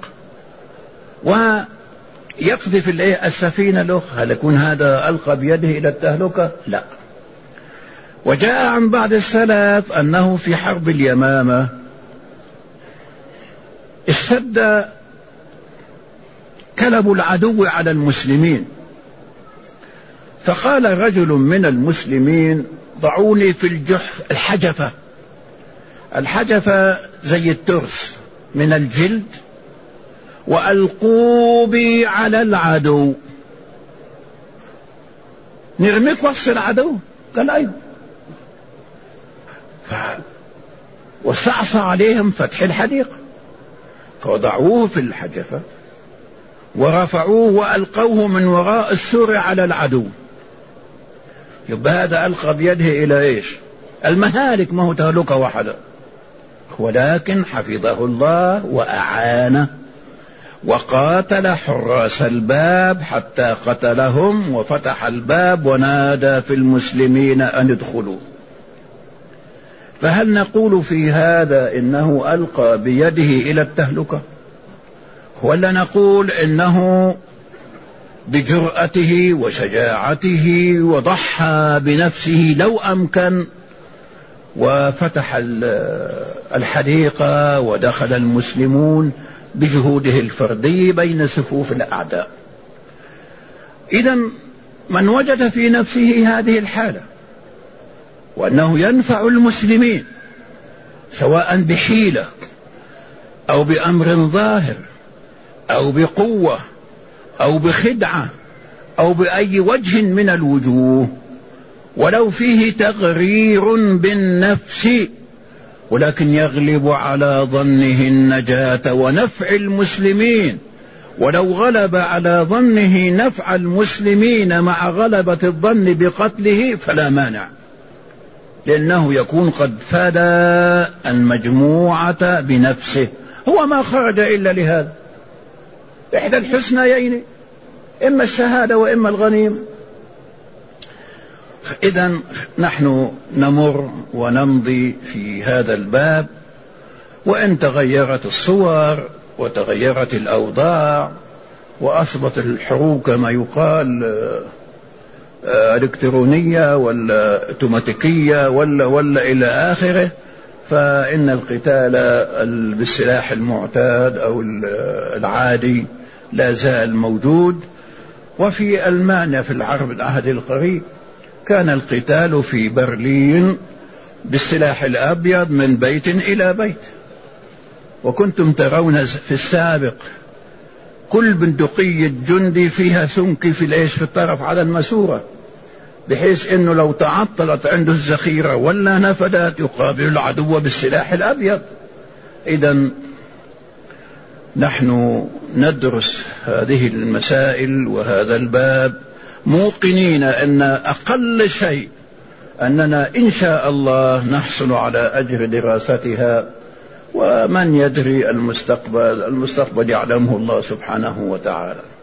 ويقذف السفينة الأخرى. هل يكون هذا ألقى بيده إلى التهلكة؟ لا. وجاء عن بعض السلف أنه في حرب اليمامة اشتد كلب العدو على المسلمين، فقال رجل من المسلمين: ضعوني في الجحف الحجفة. الحجفة زي الترس من الجلد، وألقوا بي على العدو. نرميك وسط العدو؟ قال أيوه. واستعصى عليهم فتح الحديقة، فوضعوه في الحجفة ورفعوه وألقوه من وراء السور على العدو. يبقى هذا ألقى بيده إلى إيش؟ المهالك، ما هو تهلكة واحدة، ولكن حفظه الله وأعانه وقاتل حراس الباب حتى قتلهم، وفتح الباب ونادى في المسلمين أن ادخلوا. فهل نقول في هذا إنه ألقى بيده إلى التهلكة، ولا نقول إنه بجرأته وشجاعته وضحى بنفسه لو أمكن وفتح الحديقة ودخل المسلمون بجهوده الفردي بين صفوف الأعداء؟ إذن من وجد في نفسه هذه الحالة وأنه ينفع المسلمين سواء بحيلة أو بأمر ظاهر أو بقوة أو بخدعة أو بأي وجه من الوجوه، ولو فيه تغرير بالنفس، ولكن يغلب على ظنه النجاة ونفع المسلمين، ولو غلب على ظنه نفع المسلمين مع غلبة الظن بقتله فلا مانع، لأنه يكون قد فدى المجموعة بنفسه. هو ما خرج إلا لهذا، إحدى الحسنيين، إما الشهادة وإما الغنيمة. إذن نحن نمر ونمضي في هذا الباب، وإن تغيرت الصور وتغيرت الأوضاع وأصبحت الحروب كما يقال إلكترونية ولا اوتوماتيكية ولا إلى آخره، فإن القتال بالسلاح المعتاد أو العادي لا زال موجود. وفي ألمانيا في العهد القريب كان القتال في برلين بالسلاح الأبيض من بيت إلى بيت، وكنتم ترون في السابق كل بندقية جندي فيها سمك في الطرف على الماسورة، بحيث انه لو تعطلت عنده الذخيرة ولا نفدت يقابل العدو بالسلاح الأبيض. إذن نحن ندرس هذه المسائل وهذا الباب موقنين أن أقل شيء أننا إن شاء الله نحصل على أجر دراستها، ومن يدري المستقبل يعلمه الله سبحانه وتعالى.